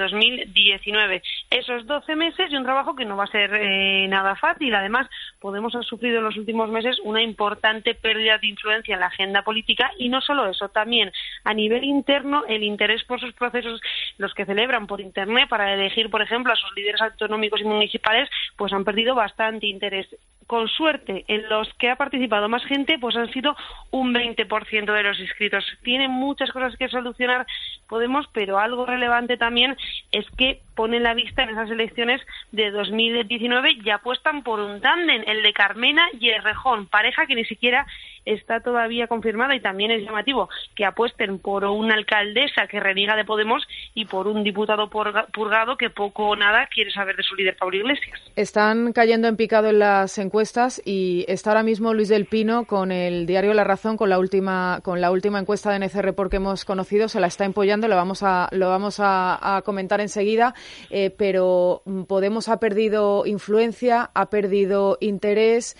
2019. Esos 12 meses y un trabajo que no va a ser nada fácil. Además, Podemos ha sufrido en los últimos meses una importante pérdida de influencia en la agenda política, y no solo eso, también a nivel interno el interés por sus procesos, los que celebran por internet para elegir, por ejemplo, a sus líderes autonómicos y municipales, pues han perdido bastante interés. Con suerte, en los que ha participado más gente, pues han sido un 20% de los inscritos. Tiene muchas cosas que solucionar Podemos, pero algo relevante también es que ponen la vista en esas elecciones de 2019 y apuestan por un tándem, el de Carmena y Errejón, pareja que ni siquiera está todavía confirmada, y también es llamativo que apuesten por una alcaldesa que reniega de Podemos y por un diputado purgado que poco o nada quiere saber de su líder Pablo Iglesias. Están cayendo en picado en las encuestas, y está ahora mismo Luis del Pino con el diario La Razón, con la última encuesta de NC Report que hemos conocido. Se la está empollando, lo vamos a comentar enseguida, pero Podemos ha perdido influencia, ha perdido interés.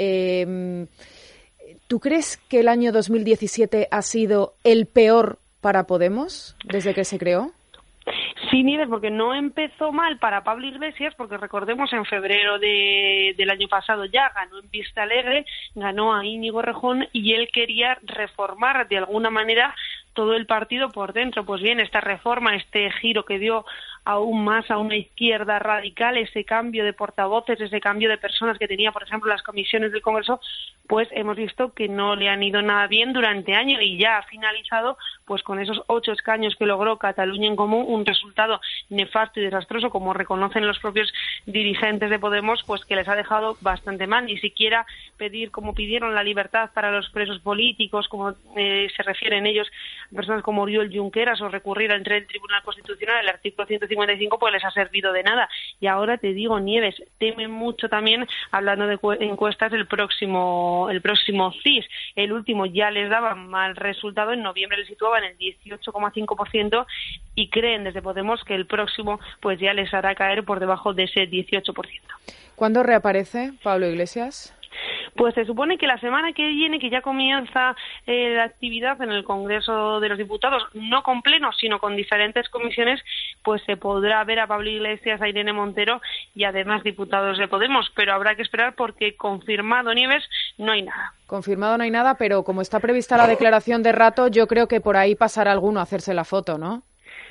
¿Tú crees que el año 2017 ha sido el peor para Podemos desde que se creó? Sí, Nieves, porque no empezó mal para Pablo Iglesias, porque recordemos, en febrero del año pasado ya ganó en Vista Alegre, ganó a Íñigo Errejón, y él quería reformar de alguna manera todo el partido por dentro. Pues bien, esta reforma, este giro que dio aún más a una izquierda radical, ese cambio de portavoces, ese cambio de personas que tenía, por ejemplo, las comisiones del Congreso, pues hemos visto que no le han ido nada bien durante años, y ya ha finalizado pues con esos 8 escaños que logró Cataluña en Común, un resultado nefasto y desastroso, como reconocen los propios dirigentes de Podemos, pues que les ha dejado bastante mal. Ni siquiera pedir, como pidieron, la libertad para los presos políticos, como se refieren ellos, personas como Oriol Junqueras, o recurrir ante el Tribunal Constitucional, el artículo 155, pues les ha servido de nada. Y ahora te digo, Nieves, temen mucho también, hablando de encuestas, el próximo CIS. El último ya les daba mal resultado, en noviembre les situaba en el 18,5%, y creen desde Podemos que el próximo pues ya les hará caer por debajo de ese 18%. ¿Cuándo reaparece Pablo Iglesias? Pues se supone que la semana que viene, que ya comienza la actividad en el Congreso de los Diputados, no con pleno, sino con diferentes comisiones, pues se podrá ver a Pablo Iglesias, a Irene Montero y además diputados de Podemos, pero habrá que esperar porque confirmado, Nieves, no hay nada. Confirmado no hay nada, pero como está prevista la declaración de rato, yo creo que por ahí pasará alguno a hacerse la foto, ¿no?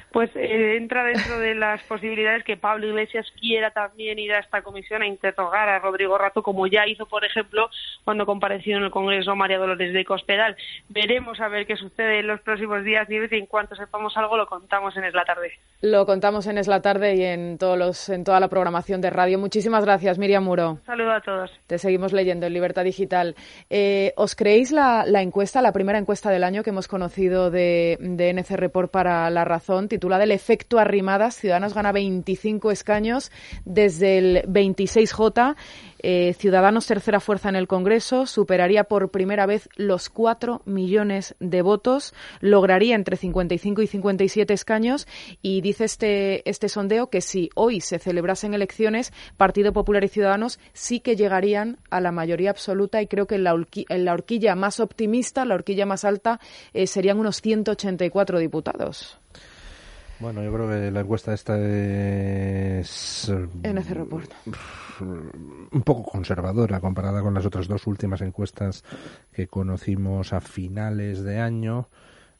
Pues entra dentro de las posibilidades que Pablo Iglesias quiera también ir a esta comisión a interrogar a Rodrigo Rato, como ya hizo, por ejemplo, cuando compareció en el Congreso María Dolores de Cospedal. Veremos a ver qué sucede en los próximos días, Nieves, y en cuanto sepamos algo lo contamos en Es la Tarde. Lo contamos en Es la Tarde y en toda la programación de radio. Muchísimas gracias, Miriam Muro. Un saludo a todos. Te seguimos leyendo en Libertad Digital. ¿Os creéis la encuesta, la primera encuesta del año que hemos conocido de NC Report para La Razón, titulada El efecto Arrimadas? Ciudadanos gana 25 escaños desde el 26J. Ciudadanos, tercera fuerza en el Congreso, superaría por primera vez los 4 millones de votos, lograría entre 55 y 57 escaños y dice este sondeo que si hoy se celebrasen elecciones, Partido Popular y Ciudadanos sí que llegarían a la mayoría absoluta, y creo que en la horquilla más optimista, la horquilla más alta, serían unos 184 diputados. Bueno, yo creo que la encuesta esta es NC Report. Un poco conservadora comparada con las otras dos últimas encuestas que conocimos a finales de año.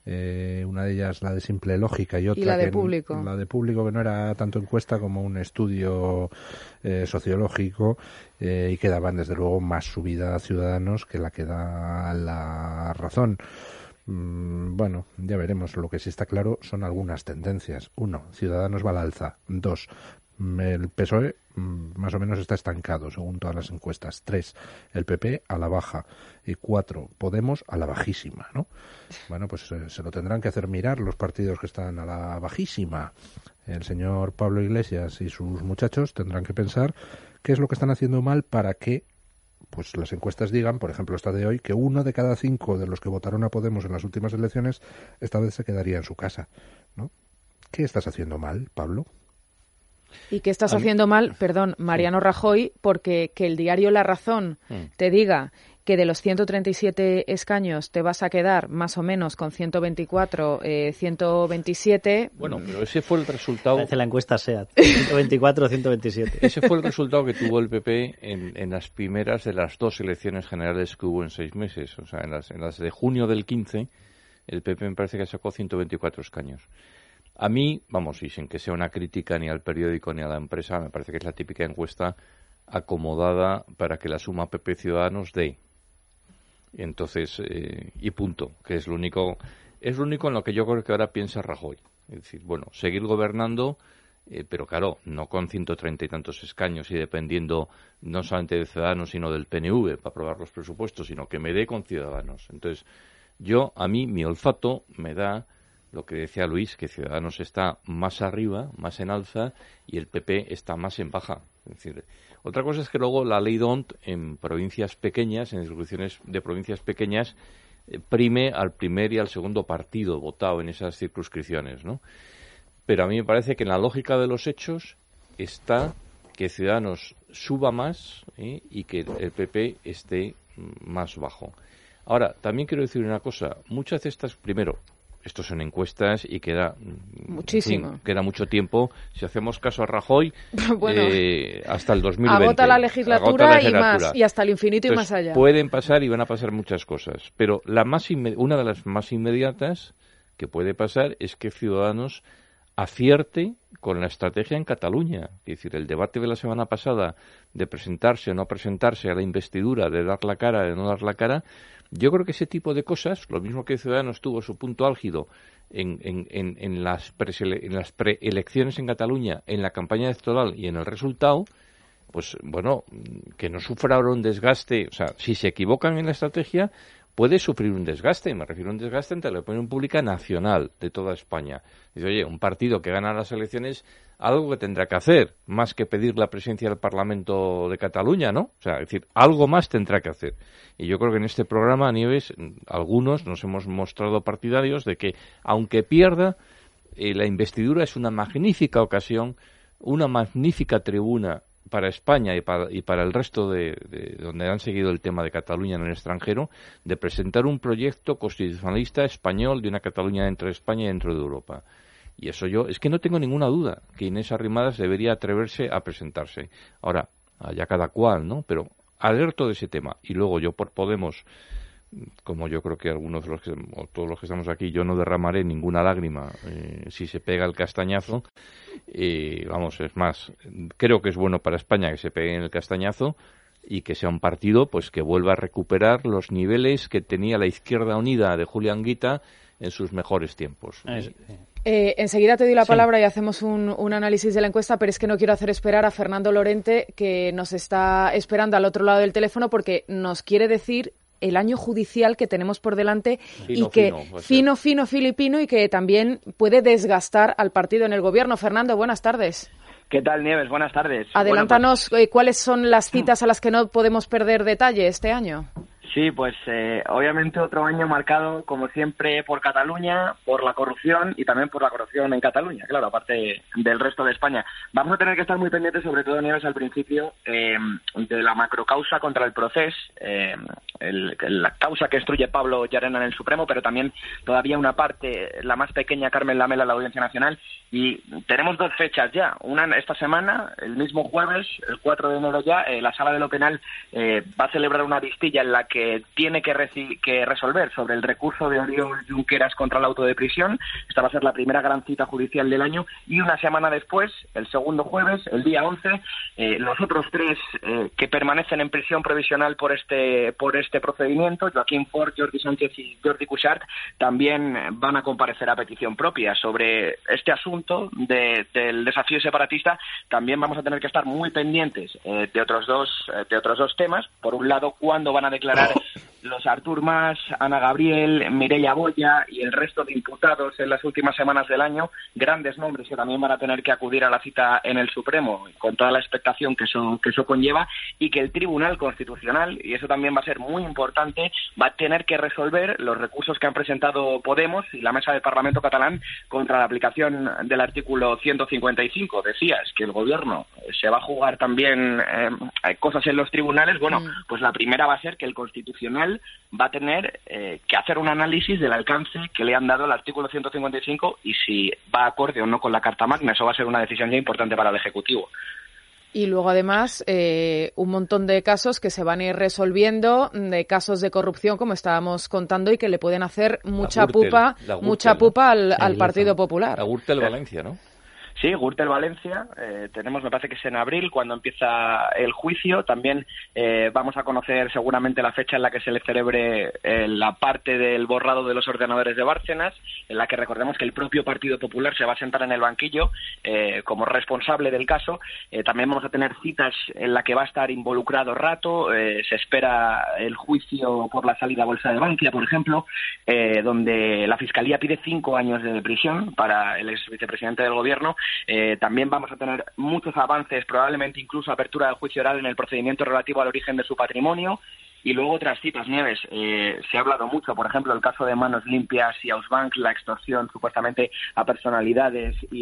Una de ellas la de Simple Lógica y otra la de Público. La de Público, que no era tanto encuesta como un estudio sociológico, y que daban desde luego más subida a Ciudadanos que la que da La Razón. Bueno, ya veremos. Lo que sí está claro son algunas tendencias. 1, Ciudadanos va al alza. 2, el PSOE más o menos está estancado según todas las encuestas. 3, el PP a la baja. Y 4, Podemos a la bajísima, ¿no? Bueno, pues se lo tendrán que hacer mirar los partidos que están a la bajísima. El señor Pablo Iglesias y sus muchachos tendrán que pensar qué es lo que están haciendo mal para que pues las encuestas digan, por ejemplo esta de hoy, que 1 de cada 5 de los que votaron a Podemos en las últimas elecciones esta vez se quedaría en su casa, ¿no? ¿Qué estás haciendo mal, Pablo? ¿Y qué estás haciendo mal, Mariano Rajoy, porque que el diario La Razón te diga que de los 137 escaños te vas a quedar más o menos con 124, 127... Bueno, pero ese fue el resultado... Parece la encuesta SEAT, 124 o 127. Ese fue el resultado que tuvo el PP en las primeras de las 2 elecciones generales que hubo en 6 meses. O sea, en las de junio del 15, el PP me parece que sacó 124 escaños. A mí, vamos, y sin que sea una crítica ni al periódico ni a la empresa, me parece que es la típica encuesta acomodada para que la suma PP Ciudadanos dé. Entonces, y punto, que es lo único en lo que yo creo que ahora piensa Rajoy. Es decir, bueno, seguir gobernando, pero claro, no con 130 y tantos escaños y dependiendo no solamente de Ciudadanos, sino del PNV para aprobar los presupuestos, sino que me dé con Ciudadanos. Entonces, a mí, mi olfato me da lo que decía Luis, que Ciudadanos está más arriba, más en alza, y el PP está más en baja. Es decir, otra cosa es que luego la ley DONT en provincias pequeñas, en distribuciones de provincias pequeñas, prime al primer y al segundo partido votado en esas circunscripciones, ¿no? Pero a mí me parece que en la lógica de los hechos está que Ciudadanos suba más y que el PP esté más bajo. Ahora, también quiero decir una cosa. Muchas de estas, primero, estos son encuestas y queda muchísimo. Queda mucho tiempo. Si hacemos caso a Rajoy, bueno, hasta el 2020. Agota la legislatura y más, y hasta el infinito. Entonces, y más allá. Pueden pasar y van a pasar muchas cosas. Pero una de las más inmediatas que puede pasar es que Ciudadanos acierte con la estrategia en Cataluña. Es decir, el debate de la semana pasada de presentarse o no presentarse a la investidura, de dar la cara, de no dar la cara, yo creo que ese tipo de cosas, lo mismo que Ciudadanos tuvo su punto álgido en las preelecciones en Cataluña, en la campaña electoral y en el resultado, pues bueno, que no sufra ahora un desgaste. O sea, si se equivocan en la estrategia, puede sufrir un desgaste. Me refiero a un desgaste entre la opinión pública nacional de toda España. Dice, oye, un partido que gana las elecciones, algo que tendrá que hacer, más que pedir la presidencia del Parlamento de Cataluña, ¿no? O sea, es decir, algo más tendrá que hacer. Y yo creo que en este programa, Nieves, algunos nos hemos mostrado partidarios de que, aunque pierda, la investidura es una magnífica ocasión, una magnífica tribuna para España y para el resto de donde han seguido el tema de Cataluña en el extranjero, de presentar un proyecto constitucionalista español de una Cataluña dentro de España y dentro de Europa. Y eso es que no tengo ninguna duda que Inés Arrimadas debería atreverse a presentarse. Ahora, allá cada cual, ¿no? Pero alerto de ese tema. Y luego yo por Podemos, como yo creo que algunos de o todos los que estamos aquí, yo no derramaré ninguna lágrima si se pega el castañazo. Vamos, es más, creo que es bueno para España que se pegue en el castañazo y que sea un partido pues que vuelva a recuperar los niveles que tenía la Izquierda Unida de Julián Guita en sus mejores tiempos. Enseguida te doy la palabra y hacemos un análisis de la encuesta, pero es que no quiero hacer esperar a Fernando Lorente, que nos está esperando al otro lado del teléfono, porque nos quiere decir el año judicial que tenemos por delante fino filipino, y que también puede desgastar al partido en el gobierno. Fernando, buenas tardes. ¿Qué tal, Nieves? Buenas tardes. Adelántanos, cuáles son las citas a las que no podemos perder detalle este año. Sí, pues obviamente otro año marcado, como siempre, por Cataluña, por la corrupción y también por la corrupción en Cataluña, claro, aparte del resto de España. Vamos a tener que estar muy pendientes, sobre todo, Nieves, al principio, de la macrocausa contra el Procés, la causa que instruye Pablo Llarena en el Supremo, pero también todavía una parte, la más pequeña, Carmen Lamela, en la Audiencia Nacional. Y tenemos 2 fechas ya, una esta semana, el mismo jueves, el 4 de enero ya, la Sala de lo Penal va a celebrar una vistilla en la que tiene que resolver sobre el recurso de Oriol Junqueras contra el auto de prisión. Esta va a ser la primera gran cita judicial del año, y una semana después, el segundo jueves, el día 11, los otros 3 que permanecen en prisión provisional por este procedimiento, Joaquín Forn, Jordi Sánchez y Jordi Cuixart, también van a comparecer a petición propia sobre este asunto del desafío separatista. También vamos a tener que estar muy pendientes de otros dos temas. Por un lado, cuándo van a declarar los Artur Mas, Ana Gabriel, Mireia Boya y el resto de imputados en las últimas semanas del año, grandes nombres que también van a tener que acudir a la cita en el Supremo, con toda la expectación que eso conlleva, y que el Tribunal Constitucional, y eso también va a ser muy importante, va a tener que resolver los recursos que han presentado Podemos y la Mesa del Parlamento catalán contra la aplicación del artículo 155. Decías que el Gobierno se va a jugar también cosas en los tribunales. Bueno, pues la primera va a ser que el Constitucional va a tener que hacer un análisis del alcance que le han dado el artículo 155 y si va acorde o no con la Carta Magna. Eso va a ser una decisión ya importante para el Ejecutivo. Y luego, además, un montón de casos que se van a ir resolviendo, de casos de corrupción, como estábamos contando, y que le pueden hacer mucha pupa al Partido Popular. La Gürtel Valencia, ¿no? Sí, Gürtel Valencia, tenemos, me parece que es en abril, cuando empieza el juicio. También vamos a conocer seguramente la fecha en la que se le celebre la parte del borrado de los ordenadores de Bárcenas, en la que recordemos que el propio Partido Popular se va a sentar en el banquillo como responsable del caso. También vamos a tener citas en la que va a estar involucrado Rato. Se espera el juicio por la salida a bolsa de Bankia, por ejemplo, donde la Fiscalía pide 5 años de prisión para el ex vicepresidente del Gobierno. También vamos a tener muchos avances, probablemente incluso apertura del juicio oral en el procedimiento relativo al origen de su patrimonio. Y luego otras citas, Nieves. Se ha hablado mucho, por ejemplo, el caso de Manos Limpias y Ausbank, la extorsión supuestamente a personalidades y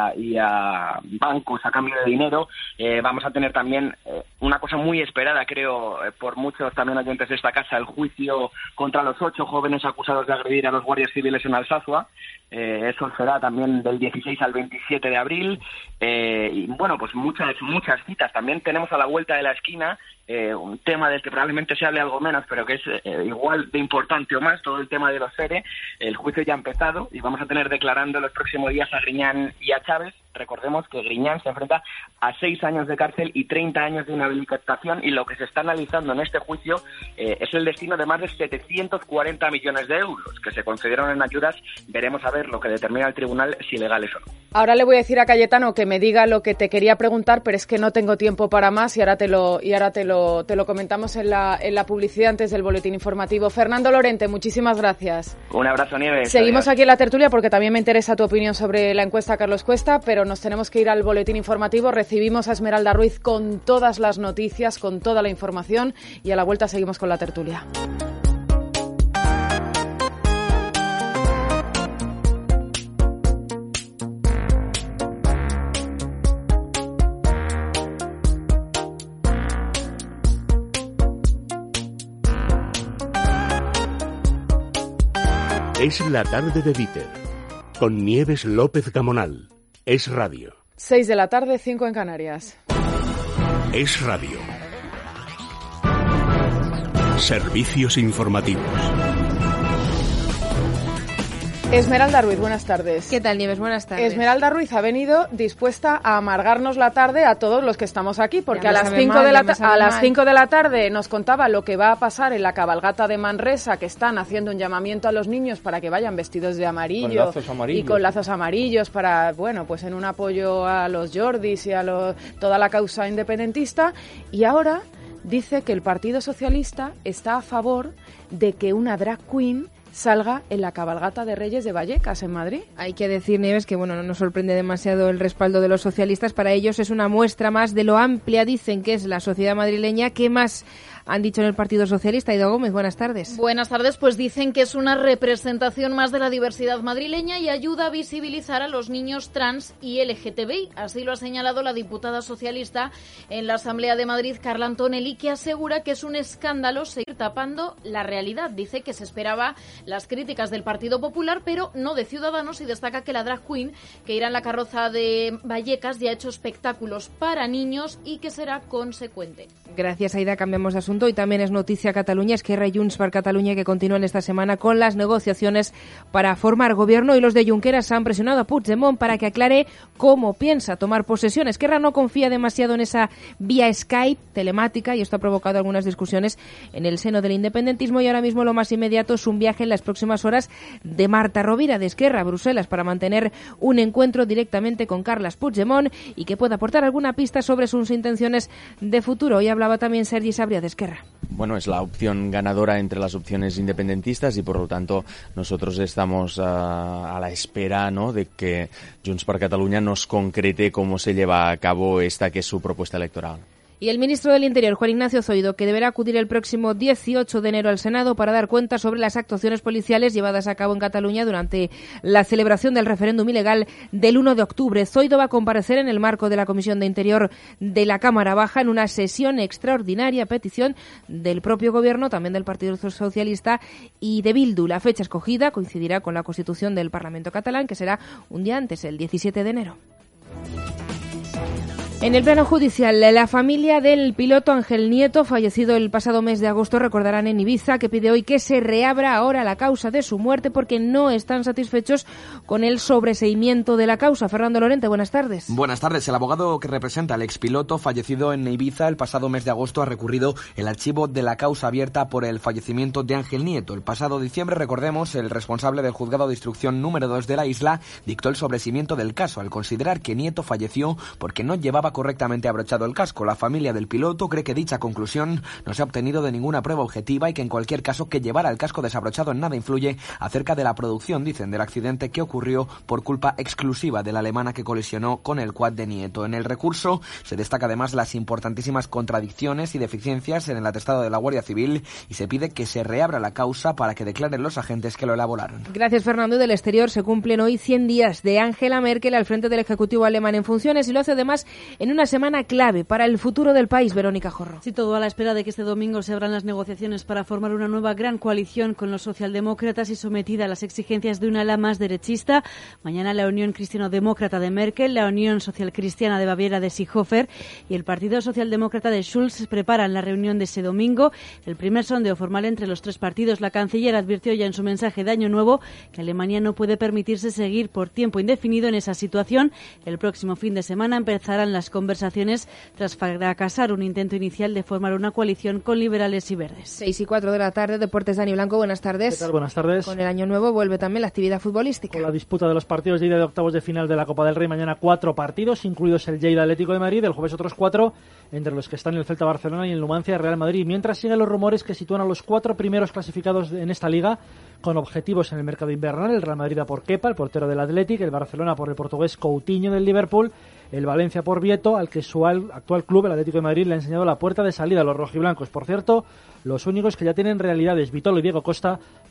a bancos a cambio de dinero. Vamos a tener también una cosa muy esperada, creo, por muchos también oyentes de esta casa, el juicio contra los 8 jóvenes acusados de agredir a los guardias civiles en Alsasua. Eso será también del 16 al 27 de abril. Y bueno, pues muchas citas. También tenemos a la vuelta de la esquina un tema del que probablemente se hable algo menos, pero que es igual de importante o más, todo el tema de los ERE. El juicio ya ha empezado y vamos a tener declarando los próximos días a Griñán y a Chávez. Recordemos que Griñán se enfrenta a 6 años de cárcel y 30 años de inhabilitación, y lo que se está analizando en este juicio es el destino de más de 740 millones de euros que se concedieron en ayudas. Veremos a ver lo que determina el tribunal, si legales o no. Ahora le voy a decir a Cayetano que me diga lo que te quería preguntar, pero es que no tengo tiempo para más, y ahora te lo comentamos en la publicidad antes del boletín informativo. Fernando Lorente, muchísimas gracias. Un abrazo, Nieves. Seguimos aquí en la tertulia porque también me interesa tu opinión sobre la encuesta Carlos Cuesta, pero nos tenemos que ir al boletín informativo. Recibimos a Esmeralda Ruiz con todas las noticias, con toda la información, y a la vuelta seguimos con la tertulia. Es la tarde de Dieter, con Nieves López Gamonal. Es Radio. 6 de la tarde, 5 en Canarias. Es Radio. Servicios informativos. Esmeralda Ruiz, buenas tardes. ¿Qué tal, Nieves? Buenas tardes. Esmeralda Ruiz ha venido dispuesta a amargarnos la tarde a todos los que estamos aquí, porque a las 5 de la tarde nos contaba lo que va a pasar en la cabalgata de Manresa, que están haciendo un llamamiento a los niños para que vayan vestidos de amarillo y con lazos amarillos para, bueno, pues en un apoyo a los Jordis y a toda la causa independentista. Y ahora dice que el Partido Socialista está a favor de que una drag queen salga en la cabalgata de Reyes de Vallecas, en Madrid. Hay que decir, Nieves, que bueno, no nos sorprende demasiado el respaldo de los socialistas. Para ellos es una muestra más de lo amplia, dicen, que es la sociedad madrileña. ¿Qué más han dicho en el Partido Socialista? Aida Gómez, buenas tardes. Buenas tardes, pues dicen que es una representación más de la diversidad madrileña y ayuda a visibilizar a los niños trans y LGTBI. Así lo ha señalado la diputada socialista en la Asamblea de Madrid, Carla Antonelli, que asegura que es un escándalo seguir tapando la realidad. Dice que se esperaba las críticas del Partido Popular, pero no de Ciudadanos, y destaca que la drag queen que irá en la carroza de Vallecas ya ha hecho espectáculos para niños y que será consecuente. Gracias, Aida. Cambiamos de asunto y también es noticia Cataluña, Esquerra y Junts per Catalunya, que continúan esta semana con las negociaciones para formar gobierno, y los de Junqueras han presionado a Puigdemont para que aclare cómo piensa tomar posesión. Esquerra no confía demasiado en esa vía Skype telemática y esto ha provocado algunas discusiones en el seno del independentismo, y ahora mismo lo más inmediato es un viaje en las próximas horas de Marta Rovira de Esquerra a Bruselas para mantener un encuentro directamente con Carles Puigdemont y que pueda aportar alguna pista sobre sus intenciones de futuro. Hoy hablaba también Sergi Sabria de Esquerra. Bueno, es la opción ganadora entre las opciones independentistas y por lo tanto nosotros estamos a la espera, ¿no?, de que Junts per Catalunya nos concrete cómo se lleva a cabo esta que es su propuesta electoral. Y el ministro del Interior, Juan Ignacio Zoido, que deberá acudir el próximo 18 de enero al Senado para dar cuenta sobre las actuaciones policiales llevadas a cabo en Cataluña durante la celebración del referéndum ilegal del 1 de octubre. Zoido va a comparecer en el marco de la Comisión de Interior de la Cámara Baja en una sesión extraordinaria a petición del propio Gobierno, también del Partido Socialista y de Bildu. La fecha escogida coincidirá con la constitución del Parlamento catalán, que será un día antes, el 17 de enero. En el plano judicial, la familia del piloto Ángel Nieto, fallecido el pasado mes de agosto, recordarán en Ibiza, que pide hoy que se reabra ahora la causa de su muerte porque no están satisfechos con el sobreseimiento de la causa. Fernando Lorente, buenas tardes. Buenas tardes. El abogado que representa al expiloto fallecido en Ibiza el pasado mes de agosto ha recurrido el archivo de la causa abierta por el fallecimiento de Ángel Nieto. El pasado diciembre, recordemos, el responsable del juzgado de instrucción número 2 de la isla dictó el sobreseimiento del caso al considerar que Nieto falleció porque no llevaba correctamente abrochado el casco. La familia del piloto cree que dicha conclusión no se ha obtenido de ninguna prueba objetiva y que en cualquier caso que llevara el casco desabrochado en nada influye acerca de la producción, dicen, del accidente que ocurrió por culpa exclusiva de la alemana que colisionó con el quad de Nieto. En el recurso se destaca además las importantísimas contradicciones y deficiencias en el atestado de la Guardia Civil y se pide que se reabra la causa para que declaren los agentes que lo elaboraron. Gracias, Fernando. Del exterior se cumplen hoy 100 días de Angela Merkel al frente del Ejecutivo alemán en funciones y lo hace además en una semana clave para el futuro del país. Verónica Jorro. Sí, todo a la espera de que este domingo se abran las negociaciones para formar una nueva gran coalición con los socialdemócratas y sometida a las exigencias de una ala más derechista. Mañana la Unión Cristiano-Demócrata de Merkel, la Unión Social-Cristiana de Baviera de Seehofer y el Partido Socialdemócrata de Schulz preparan la reunión de ese domingo. El primer sondeo formal entre los tres partidos. La canciller advirtió ya en su mensaje de Año Nuevo que Alemania no puede permitirse seguir por tiempo indefinido en esa situación. El próximo fin de semana empezarán las conversaciones tras fracasar un intento inicial de formar una coalición con liberales y verdes. 6:04 de la tarde, Deportes. Dani Blanco, buenas tardes. ¿Qué tal? Buenas tardes. Con el Año Nuevo vuelve también la actividad futbolística. Con la disputa de los partidos de ida de octavos de final de la Copa del Rey, mañana 4 partidos, incluidos el Lleida Atlético de Madrid, el jueves otros 4, entre los que están el Celta Barcelona y el Numancia Real Madrid, mientras siguen los rumores que sitúan a los 4 primeros clasificados en esta liga con objetivos en el mercado invernal. El Real Madrid a por Kepa, el portero del Athletic, el Barcelona por el portugués Coutinho del Liverpool, el Valencia por Vieto, al que su actual club, el Atlético de Madrid, le ha enseñado la puerta de salida a los rojiblancos. Por cierto, los únicos que ya tienen realidades, Vitolo y Diego Costa,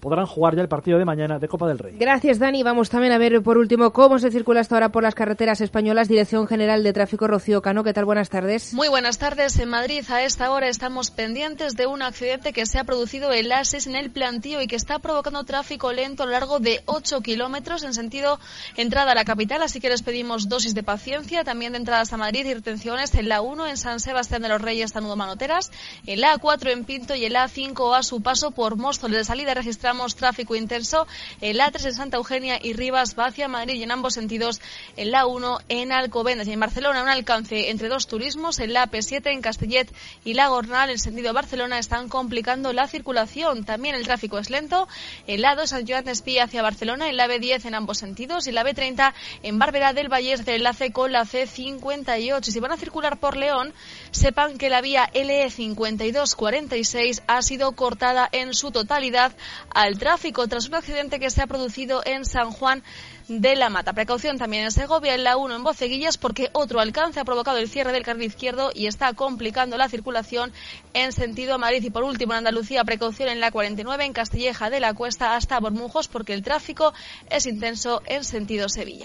podrán jugar ya el partido de mañana de Copa del Rey. Gracias, Dani. Vamos también a ver, por último, cómo se circula hasta ahora por las carreteras españolas. Dirección General de Tráfico, Rocío Cano. ¿Qué tal? Buenas tardes. Muy buenas tardes. En Madrid, a esta hora, estamos pendientes de un accidente que se ha producido en la A6 en el Plantío y que está provocando tráfico lento a lo largo de 8 kilómetros en sentido entrada a la capital. Así que les pedimos dosis de paciencia. También de entradas a Madrid y retenciones en la 1 en San Sebastián de los Reyes, Tanudo Manoteras, en la A4 en Pinto y en la A5 a su paso por Móstoles. De salida registramos tráfico intenso en la A3 en Santa Eugenia y Rivas va hacia Madrid y en ambos sentidos en la 1 en Alcobendas. Y en Barcelona un alcance entre dos turismos en la AP7 en Castellet y la Gornal en sentido Barcelona están complicando la circulación. También el tráfico es lento en la 2 Sant Joan d'Espí hacia Barcelona, en la B10 en ambos sentidos y la B30 en Barberá del Vallès del enlace con la C58. Y si van a circular por León, sepan que la vía LE 5246 ha sido cortada en su totalidad al tráfico tras un accidente que se ha producido en San Juan de la Mata. Precaución también en Segovia, en la 1 en Boceguillas, porque otro alcance ha provocado el cierre del carril izquierdo y está complicando la circulación en sentido Madrid. Y por último, en Andalucía, precaución en la 49 en Castilleja de la Cuesta hasta Bormujos, porque el tráfico es intenso en sentido Sevilla.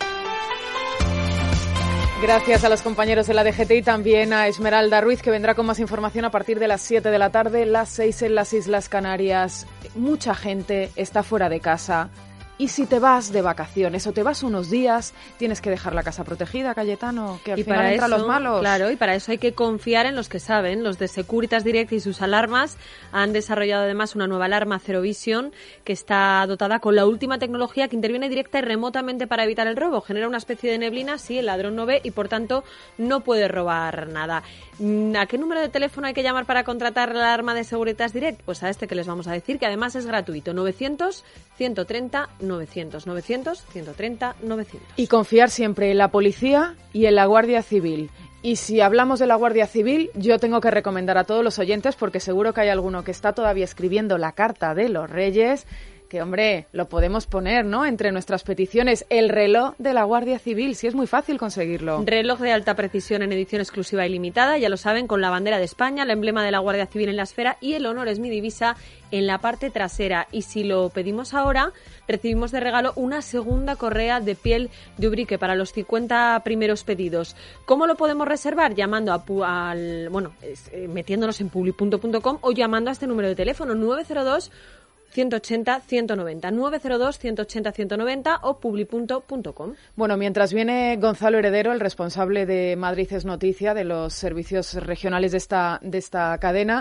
Gracias a los compañeros de la DGT y también a Esmeralda Ruiz, que vendrá con más información a partir de las 7 de la tarde, las 6 en las Islas Canarias. Mucha gente está fuera de casa. Y si te vas de vacaciones o te vas unos días, tienes que dejar la casa protegida, Cayetano, que al final entran los malos. Claro, y para eso hay que confiar en los que saben. Los de Securitas Direct y sus alarmas han desarrollado además una nueva alarma Zero Vision que está dotada con la última tecnología que interviene directa y remotamente para evitar el robo. Genera una especie de neblina, si el ladrón no ve y por tanto no puede robar nada. ¿A qué número de teléfono hay que llamar para contratar la alarma de Securitas Direct? Pues a este que les vamos a decir, que además es gratuito. 900-130-900. Y confiar siempre en la policía y en la Guardia Civil. Y si hablamos de la Guardia Civil, yo tengo que recomendar a todos los oyentes, porque seguro que hay alguno que está todavía escribiendo la Carta de los Reyes, que, hombre, lo podemos poner, ¿no?, entre nuestras peticiones, el reloj de la Guardia Civil, si es muy fácil conseguirlo. Reloj de alta precisión en edición exclusiva y limitada, ya lo saben, con la bandera de España, el emblema de la Guardia Civil en la esfera y el honor es mi divisa en la parte trasera. Y si lo pedimos ahora, recibimos de regalo una segunda correa de piel de ubrique para los 50 primeros pedidos. ¿Cómo lo podemos reservar? Llamando metiéndonos en publi.com o llamando a este número de teléfono 902 180 190, 902 180 190 o publi.com. Bueno, mientras viene Gonzalo Heredero, el responsable de Madrid es Noticia, de los servicios regionales de esta cadena,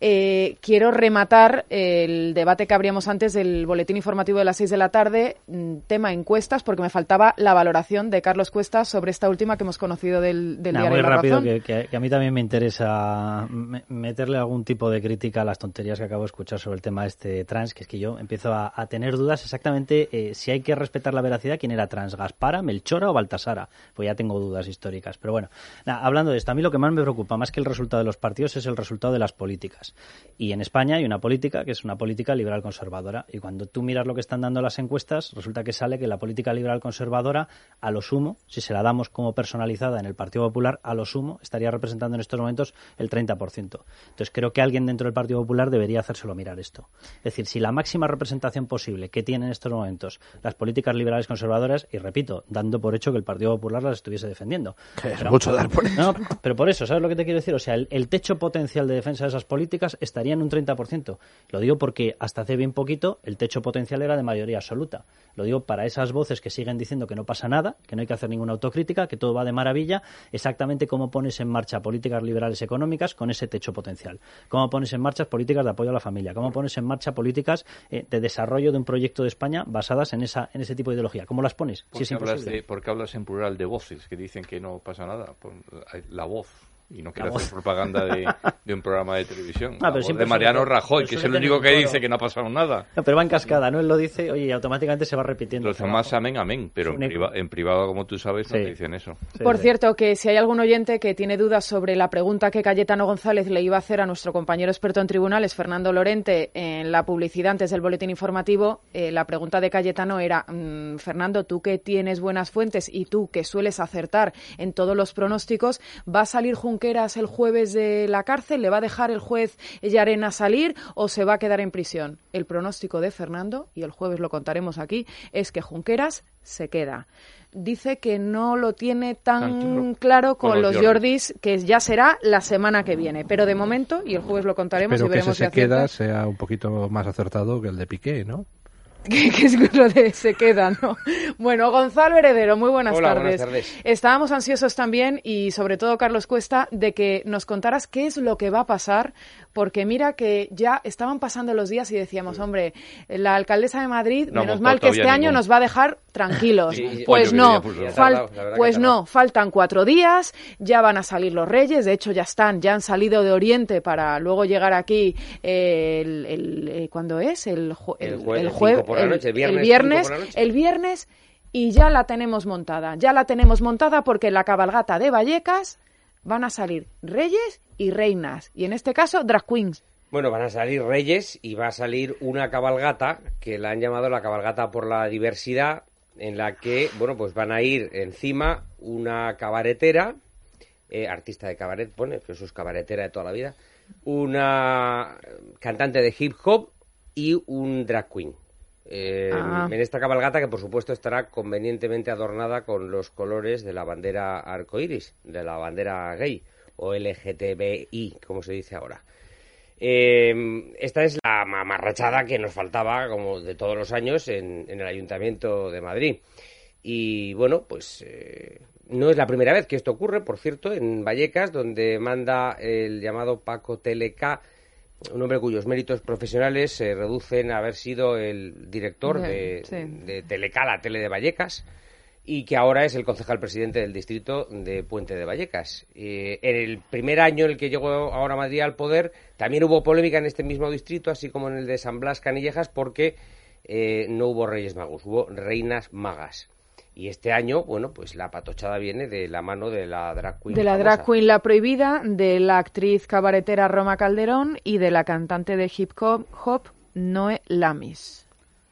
quiero rematar el debate que abríamos antes del boletín informativo de las 6 de la tarde, tema encuestas, porque me faltaba la valoración de Carlos Cuesta sobre esta última que hemos conocido del diario muy La rápido, Razón. que a mí también me interesa meterle algún tipo de crítica a las tonterías que acabo de escuchar sobre el tema trans, que es que yo empiezo a tener dudas exactamente si hay que respetar la veracidad. ¿Quién era trans? ¿Gaspara, Melchora o Baltasara? Pues ya tengo dudas históricas. Pero bueno, hablando de esto, a mí lo que más me preocupa, más que el resultado de los partidos, es el resultado de las políticas. Y en España hay una política que es una política liberal conservadora. Y cuando tú miras lo que están dando las encuestas, resulta que sale que la política liberal conservadora, a lo sumo, si se la damos como personalizada en el Partido Popular, a lo sumo estaría representando en estos momentos el 30%. Entonces creo que alguien dentro del Partido Popular debería hacérselo mirar esto. Es decir, si la máxima representación posible que tienen en estos momentos las políticas liberales conservadoras, y repito, dando por hecho que el Partido Popular las estuviese defendiendo. Es mucho dar por eso. No, pero por eso, ¿sabes lo que te quiero decir? O sea, el techo potencial de defensa de esas políticas estaría en un 30%. Lo digo porque hasta hace bien poquito el techo potencial era de mayoría absoluta. Lo digo para esas voces que siguen diciendo que no pasa nada, que no hay que hacer ninguna autocrítica, que todo va de maravilla. Exactamente cómo pones en marcha políticas liberales económicas con ese techo potencial. Cómo pones en marcha políticas de apoyo a la familia. Cómo pones en marcha políticas de desarrollo de un proyecto de España basadas en ese tipo de ideología. ¿Cómo las pones? ¿Por qué hablas en plural de voces que dicen que no pasa nada? La voz. Y no quiero hacer propaganda de un programa de televisión. De Mariano Rajoy, que es el único que dice que no ha pasado nada. No, pero va en cascada, ¿no? Él lo dice, oye, y automáticamente se va repitiendo. Los demás amén, pero en privado, como tú sabes, no te dicen eso. Por cierto, que si hay algún oyente que tiene dudas sobre la pregunta que Cayetano González le iba a hacer a nuestro compañero experto en tribunales, Fernando Lorente, en la publicidad antes del boletín informativo, la pregunta de Cayetano era, Fernando, tú que tienes buenas fuentes y tú que sueles acertar en todos los pronósticos, ¿va a salir Junqueras Junqueras el jueves de la cárcel? ¿Le va a dejar el juez Llarena salir o se va a quedar en prisión? El pronóstico de Fernando, y el jueves lo contaremos aquí, es que Junqueras se queda. Dice que no lo tiene tan claro con los Jordis, que ya será la semana que viene. Pero de momento, y el jueves lo contaremos, espero y veremos que ese se queda sea un poquito más acertado que el de Piqué, ¿no? que es lo de se queda, ¿no? Bueno, Gonzalo Heredero, muy buenas tardes. Buenas tardes. Estábamos ansiosos también, y sobre todo Carlos Cuesta, de que nos contaras qué es lo que va a pasar, porque mira que ya estaban pasando los días y decíamos, hombre, la alcaldesa de Madrid, menos mal que este año nos va a dejar tranquilos. Pues no, faltan 4 días, ya van a salir los Reyes, de hecho ya han salido de Oriente para luego llegar aquí ¿cuándo es? El jueves. El viernes, y ya la tenemos montada porque en la cabalgata de Vallecas van a salir reyes y reinas, y en este caso drag queens. Bueno, van a salir reyes y va a salir una cabalgata que la han llamado la cabalgata por la diversidad, en la que, bueno, pues van a ir encima una cabaretera, artista de cabaret, pone, que eso es cabaretera de toda la vida, una cantante de hip hop y un drag queen. En esta cabalgata, que por supuesto estará convenientemente adornada con los colores de la bandera arcoíris, de la bandera gay, o LGTBI, como se dice ahora. Esta es la mamarrachada que nos faltaba, como de todos los años, en el Ayuntamiento de Madrid. Y bueno, pues no es la primera vez que esto ocurre, por cierto, en Vallecas, donde manda el llamado Paco Teleca, un hombre cuyos méritos profesionales se reducen a haber sido el director de Teleca, la tele de Vallecas, y que ahora es el concejal presidente del distrito de Puente de Vallecas. En el primer año en el que llegó ahora Madrid al poder, también hubo polémica en este mismo distrito, así como en el de San Blas Canillejas, porque no hubo Reyes Magos, hubo Reinas Magas. Y este año, bueno, pues la patochada viene de la mano de la drag queen. De la drag queen La Prohibida, de la actriz cabaretera Roma Calderón y de la cantante de hip hop Noe Lamis.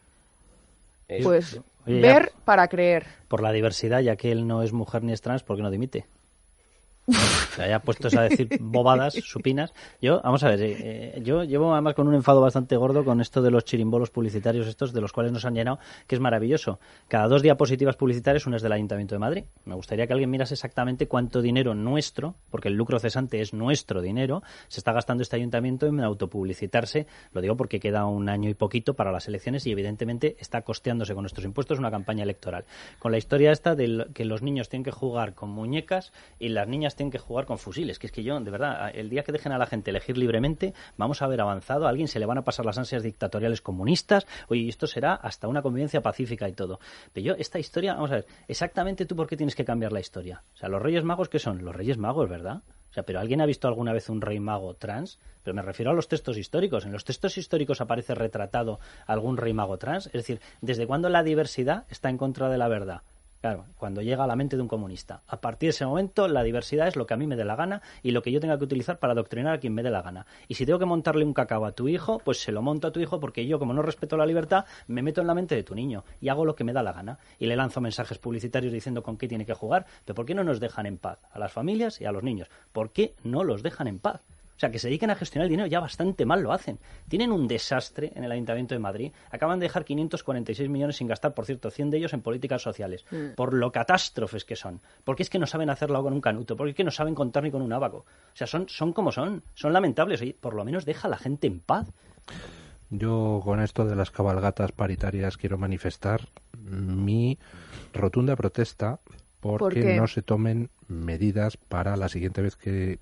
Pues oye, ver para creer. Por la diversidad, ya que él no es mujer ni es trans, ¿por qué no dimite? Se haya puesto a decir bobadas, supinas. Vamos a ver, yo llevo además con un enfado bastante gordo con esto de los chirimbolos publicitarios estos, de los cuales nos han llenado, que es maravilloso. Cada 2 diapositivas publicitarias, una es del Ayuntamiento de Madrid. Me gustaría que alguien mirase exactamente cuánto dinero nuestro, porque el lucro cesante es nuestro dinero, se está gastando este ayuntamiento en autopublicitarse. Lo digo porque queda un año y poquito para las elecciones y evidentemente está costeándose con nuestros impuestos una campaña electoral. Con la historia esta de que los niños tienen que jugar con muñecas y las niñas tienen que jugar con fusiles, que es que yo, de verdad, el día que dejen a la gente elegir libremente, vamos a haber avanzado, a alguien se le van a pasar las ansias dictatoriales comunistas, oye, esto será hasta una convivencia pacífica y todo. Pero yo, esta historia, vamos a ver, exactamente tú por qué tienes que cambiar la historia. O sea, los Reyes Magos, ¿qué son? Los Reyes Magos, ¿verdad? O sea, ¿pero alguien ha visto alguna vez un rey mago trans? Pero me refiero a los textos históricos. ¿En los textos históricos aparece retratado algún rey mago trans? Es decir, ¿desde cuándo la diversidad está en contra de la verdad? Claro, cuando llega a la mente de un comunista. A partir de ese momento, la diversidad es lo que a mí me dé la gana y lo que yo tenga que utilizar para adoctrinar a quien me dé la gana. Y si tengo que montarle un cacao a tu hijo, pues se lo monto a tu hijo porque yo, como no respeto la libertad, me meto en la mente de tu niño y hago lo que me da la gana. Y le lanzo mensajes publicitarios diciendo con qué tiene que jugar. Pero ¿por qué no nos dejan en paz a las familias y a los niños? ¿Por qué no los dejan en paz? O sea, que se dediquen a gestionar el dinero ya bastante mal lo hacen. Tienen un desastre en el Ayuntamiento de Madrid. Acaban de dejar 546 millones sin gastar, por cierto, 100 de ellos en políticas sociales. Por lo catástrofes que son. Porque es que no saben hacerlo con un canuto. Porque es que no saben contar ni con un ábaco. O sea, son como son. Son lamentables. Oye, por lo menos deja a la gente en paz. Yo con esto de las cabalgatas paritarias quiero manifestar mi rotunda protesta porque no se tomen medidas para la siguiente vez que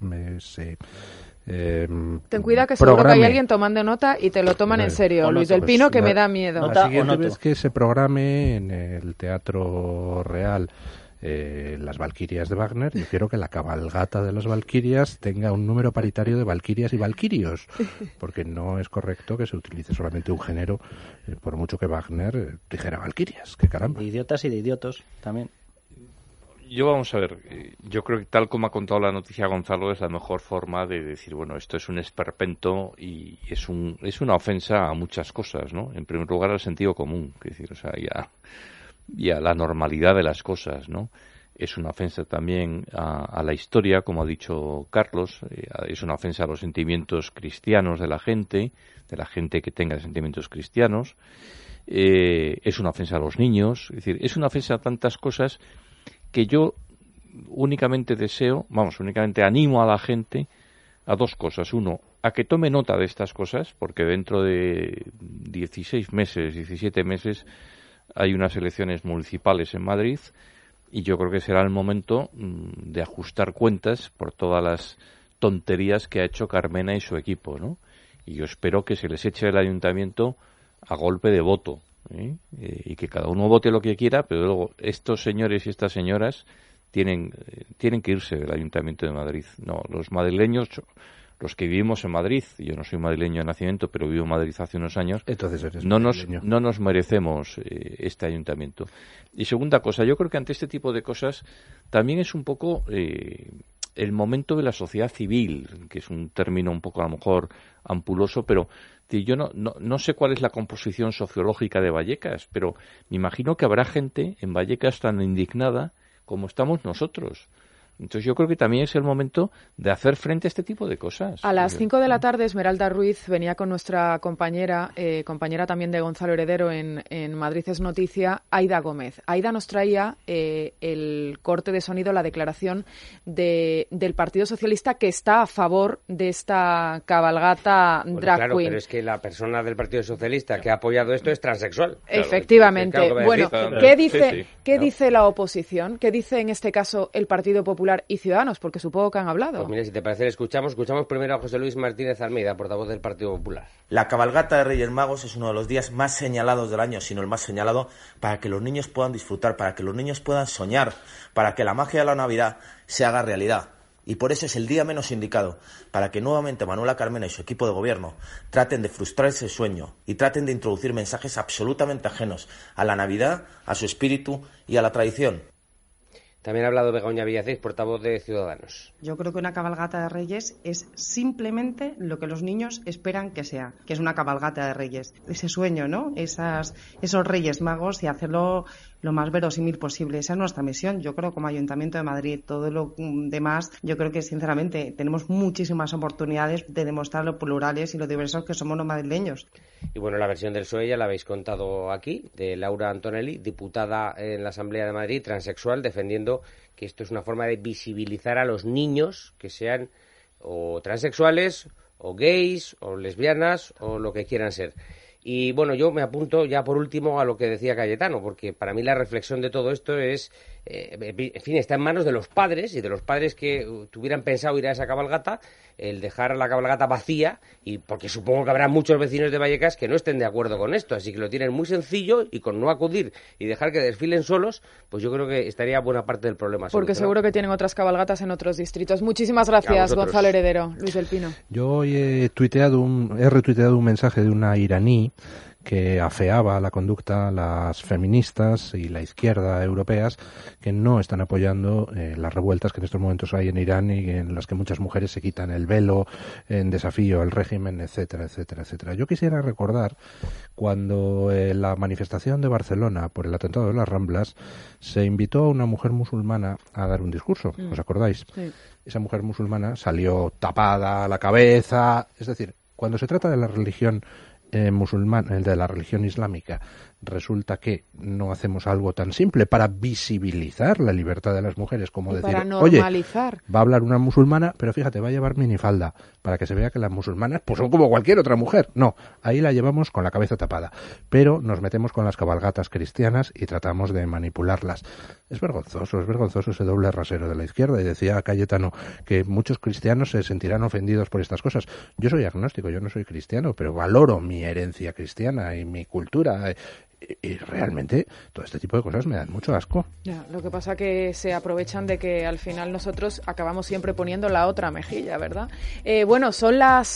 ten cuidado que seguro que hay alguien tomando nota y te lo toman en serio, Luis del Pino, que me da miedo. La siguiente vez que se programe en el Teatro Real las Valquirias de Wagner, yo quiero que la cabalgata de las Valquirias tenga un número paritario de valquirias y valquirios, porque no es correcto que se utilice solamente un género, por mucho que Wagner dijera valquirias, que caramba. De idiotas y de idiotos también. Yo vamos a ver, yo creo que tal como ha contado la noticia Gonzalo es la mejor forma de decir, bueno, esto es un esperpento y es una ofensa a muchas cosas, ¿no? En primer lugar al sentido común, es decir, o sea, y a la normalidad de las cosas, ¿no? es una ofensa también a la historia, como ha dicho Carlos, es una ofensa a los sentimientos cristianos de la gente que tenga sentimientos cristianos, es una ofensa a los niños, es decir, es una ofensa a tantas cosas que yo únicamente animo a la gente a dos cosas. Uno, a que tome nota de estas cosas, porque dentro de 17 meses, hay unas elecciones municipales en Madrid, y yo creo que será el momento de ajustar cuentas por todas las tonterías que ha hecho Carmena y su equipo, ¿no? Y yo espero que se les eche el ayuntamiento a golpe de voto, y que cada uno vote lo que quiera, pero luego estos señores y estas señoras tienen que irse del Ayuntamiento de Madrid. No, los madrileños, los que vivimos en Madrid, yo no soy madrileño de nacimiento, pero vivo en Madrid hace unos años, entonces no nos merecemos este ayuntamiento. Y segunda cosa, yo creo que ante este tipo de cosas también es un poco el momento de la sociedad civil, que es un término un poco a lo mejor ampuloso, pero yo no sé cuál es la composición sociológica de Vallecas, pero me imagino que habrá gente en Vallecas tan indignada como estamos nosotros. Entonces yo creo que también es el momento de hacer frente a este tipo de cosas. A las 5 de la tarde Esmeralda Ruiz venía con nuestra compañera también de Gonzalo Heredero en Madrid es Noticia, Aida Gómez. Aida nos traía el corte de sonido, la declaración del Partido Socialista que está a favor de esta cabalgata drag claro, queen. Pero es que la persona del Partido Socialista que ha apoyado esto es transexual. Efectivamente. Claro, bueno, ¿qué dice la oposición? ¿Qué dice en este caso el Partido Popular y Ciudadanos? Porque supongo que han hablado. Pues mira, si te parece, le escuchamos primero a José Luis Martínez Almeida, portavoz del Partido Popular. La cabalgata de Reyes Magos es uno de los días más señalados del año, sino el más señalado, para que los niños puedan disfrutar, para que los niños puedan soñar, para que la magia de la Navidad se haga realidad. Y por eso es el día menos indicado, para que nuevamente Manuela Carmena y su equipo de gobierno traten de frustrar ese sueño y traten de introducir mensajes absolutamente ajenos a la Navidad, a su espíritu y a la tradición. También ha hablado Begoña Villacís, portavoz de Ciudadanos. Yo creo que una cabalgata de Reyes es simplemente lo que los niños esperan que sea, que es una cabalgata de Reyes. Ese sueño, ¿no? Esos Reyes Magos y hacerlo lo más verosímil posible. Esa es nuestra misión. Yo creo como Ayuntamiento de Madrid, todo lo demás, yo creo que sinceramente tenemos muchísimas oportunidades de demostrar lo plurales y lo diversos que somos los madrileños. Y bueno, la versión del PSOE ya la habéis contado aquí, de Laura Antonelli, diputada en la Asamblea de Madrid, transexual, defendiendo que esto es una forma de visibilizar a los niños que sean o transexuales, o gays, o lesbianas, o lo que quieran ser. Y bueno, yo me apunto ya por último a lo que decía Cayetano, porque para mí la reflexión de todo esto es, en fin, está en manos de los padres y de los padres que tuvieran pensado ir a esa cabalgata, el dejar la cabalgata vacía, y porque supongo que habrá muchos vecinos de Vallecas que no estén de acuerdo con esto, así que lo tienen muy sencillo y con no acudir y dejar que desfilen solos, pues yo creo que estaría buena parte del problema. Porque seguro que tienen otras cabalgatas en otros distritos. Muchísimas gracias, Gonzalo Heredero. Luis del Pino. Yo hoy he retuiteado un mensaje de una iraní que afeaba la conducta a las feministas y la izquierda europeas que no están apoyando las revueltas que en estos momentos hay en Irán y en las que muchas mujeres se quitan el velo en desafío al régimen, etcétera, etcétera, etcétera. Yo quisiera recordar cuando en la manifestación de Barcelona por el atentado de las Ramblas se invitó a una mujer musulmana a dar un discurso, ¿os acordáis? Sí. Esa mujer musulmana salió tapada a la cabeza, es decir, cuando se trata de la religión musulmana, el de la religión islámica, resulta que no hacemos algo tan simple para visibilizar la libertad de las mujeres como decir, oye, va a hablar una musulmana, pero fíjate, va a llevar minifalda, para que se vea que las musulmanas pues son como cualquier otra mujer. No, ahí la llevamos con la cabeza tapada, pero nos metemos con las cabalgatas cristianas y tratamos de manipularlas. Es vergonzoso ese doble rasero de la izquierda. Y decía Cayetano que muchos cristianos se sentirán ofendidos por estas cosas. Yo soy agnóstico, yo no soy cristiano, pero valoro mi herencia cristiana y mi cultura. Y realmente todo este tipo de cosas me dan mucho asco. Ya, lo que pasa que se aprovechan de que al final nosotros acabamos siempre poniendo la otra mejilla, ¿verdad? Bueno, son las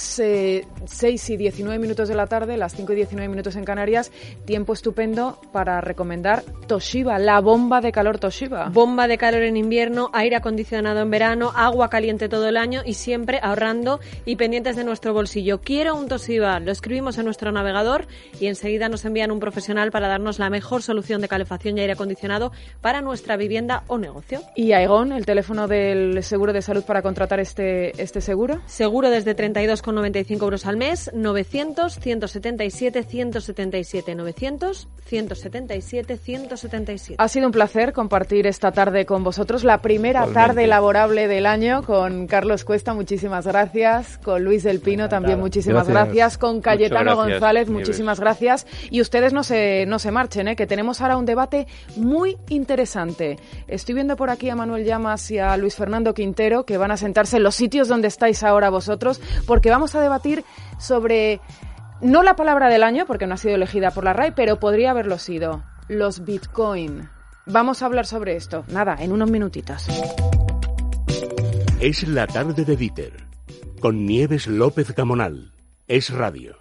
6 y 19 minutos de la tarde, las 5 y 19 minutos en Canarias. Tiempo estupendo para recomendar Toshiba, la bomba de calor Toshiba. Bomba de calor en invierno, aire acondicionado en verano, agua caliente todo el año y siempre ahorrando y pendientes de nuestro bolsillo. Quiero un Toshiba, lo escribimos en nuestro navegador y enseguida nos envían un profesional Vital para darnos la mejor solución de calefacción y aire acondicionado para nuestra vivienda o negocio. Y Aegon, el teléfono del seguro de salud para contratar este seguro. Seguro desde 32,95 euros al mes, 900-177-177, 900-177-177. Ha sido un placer compartir esta tarde con vosotros, la primera tarde laborable del año, con Carlos Cuesta, muchísimas gracias, con Luis del Pino también muchísimas gracias, con Cayetano González, muchísimas gracias, y ustedes no se marchen, que tenemos ahora un debate muy interesante. Estoy viendo por aquí a Manuel Llamas y a Luis Fernando Quintero, que van a sentarse en los sitios donde estáis ahora vosotros, porque vamos a debatir sobre, no la palabra del año, porque no ha sido elegida por la RAE, pero podría haberlo sido, los Bitcoin. Vamos a hablar sobre esto, nada, en unos minutitos. Es la tarde de Dieter, con Nieves López Gamonal. Es Radio.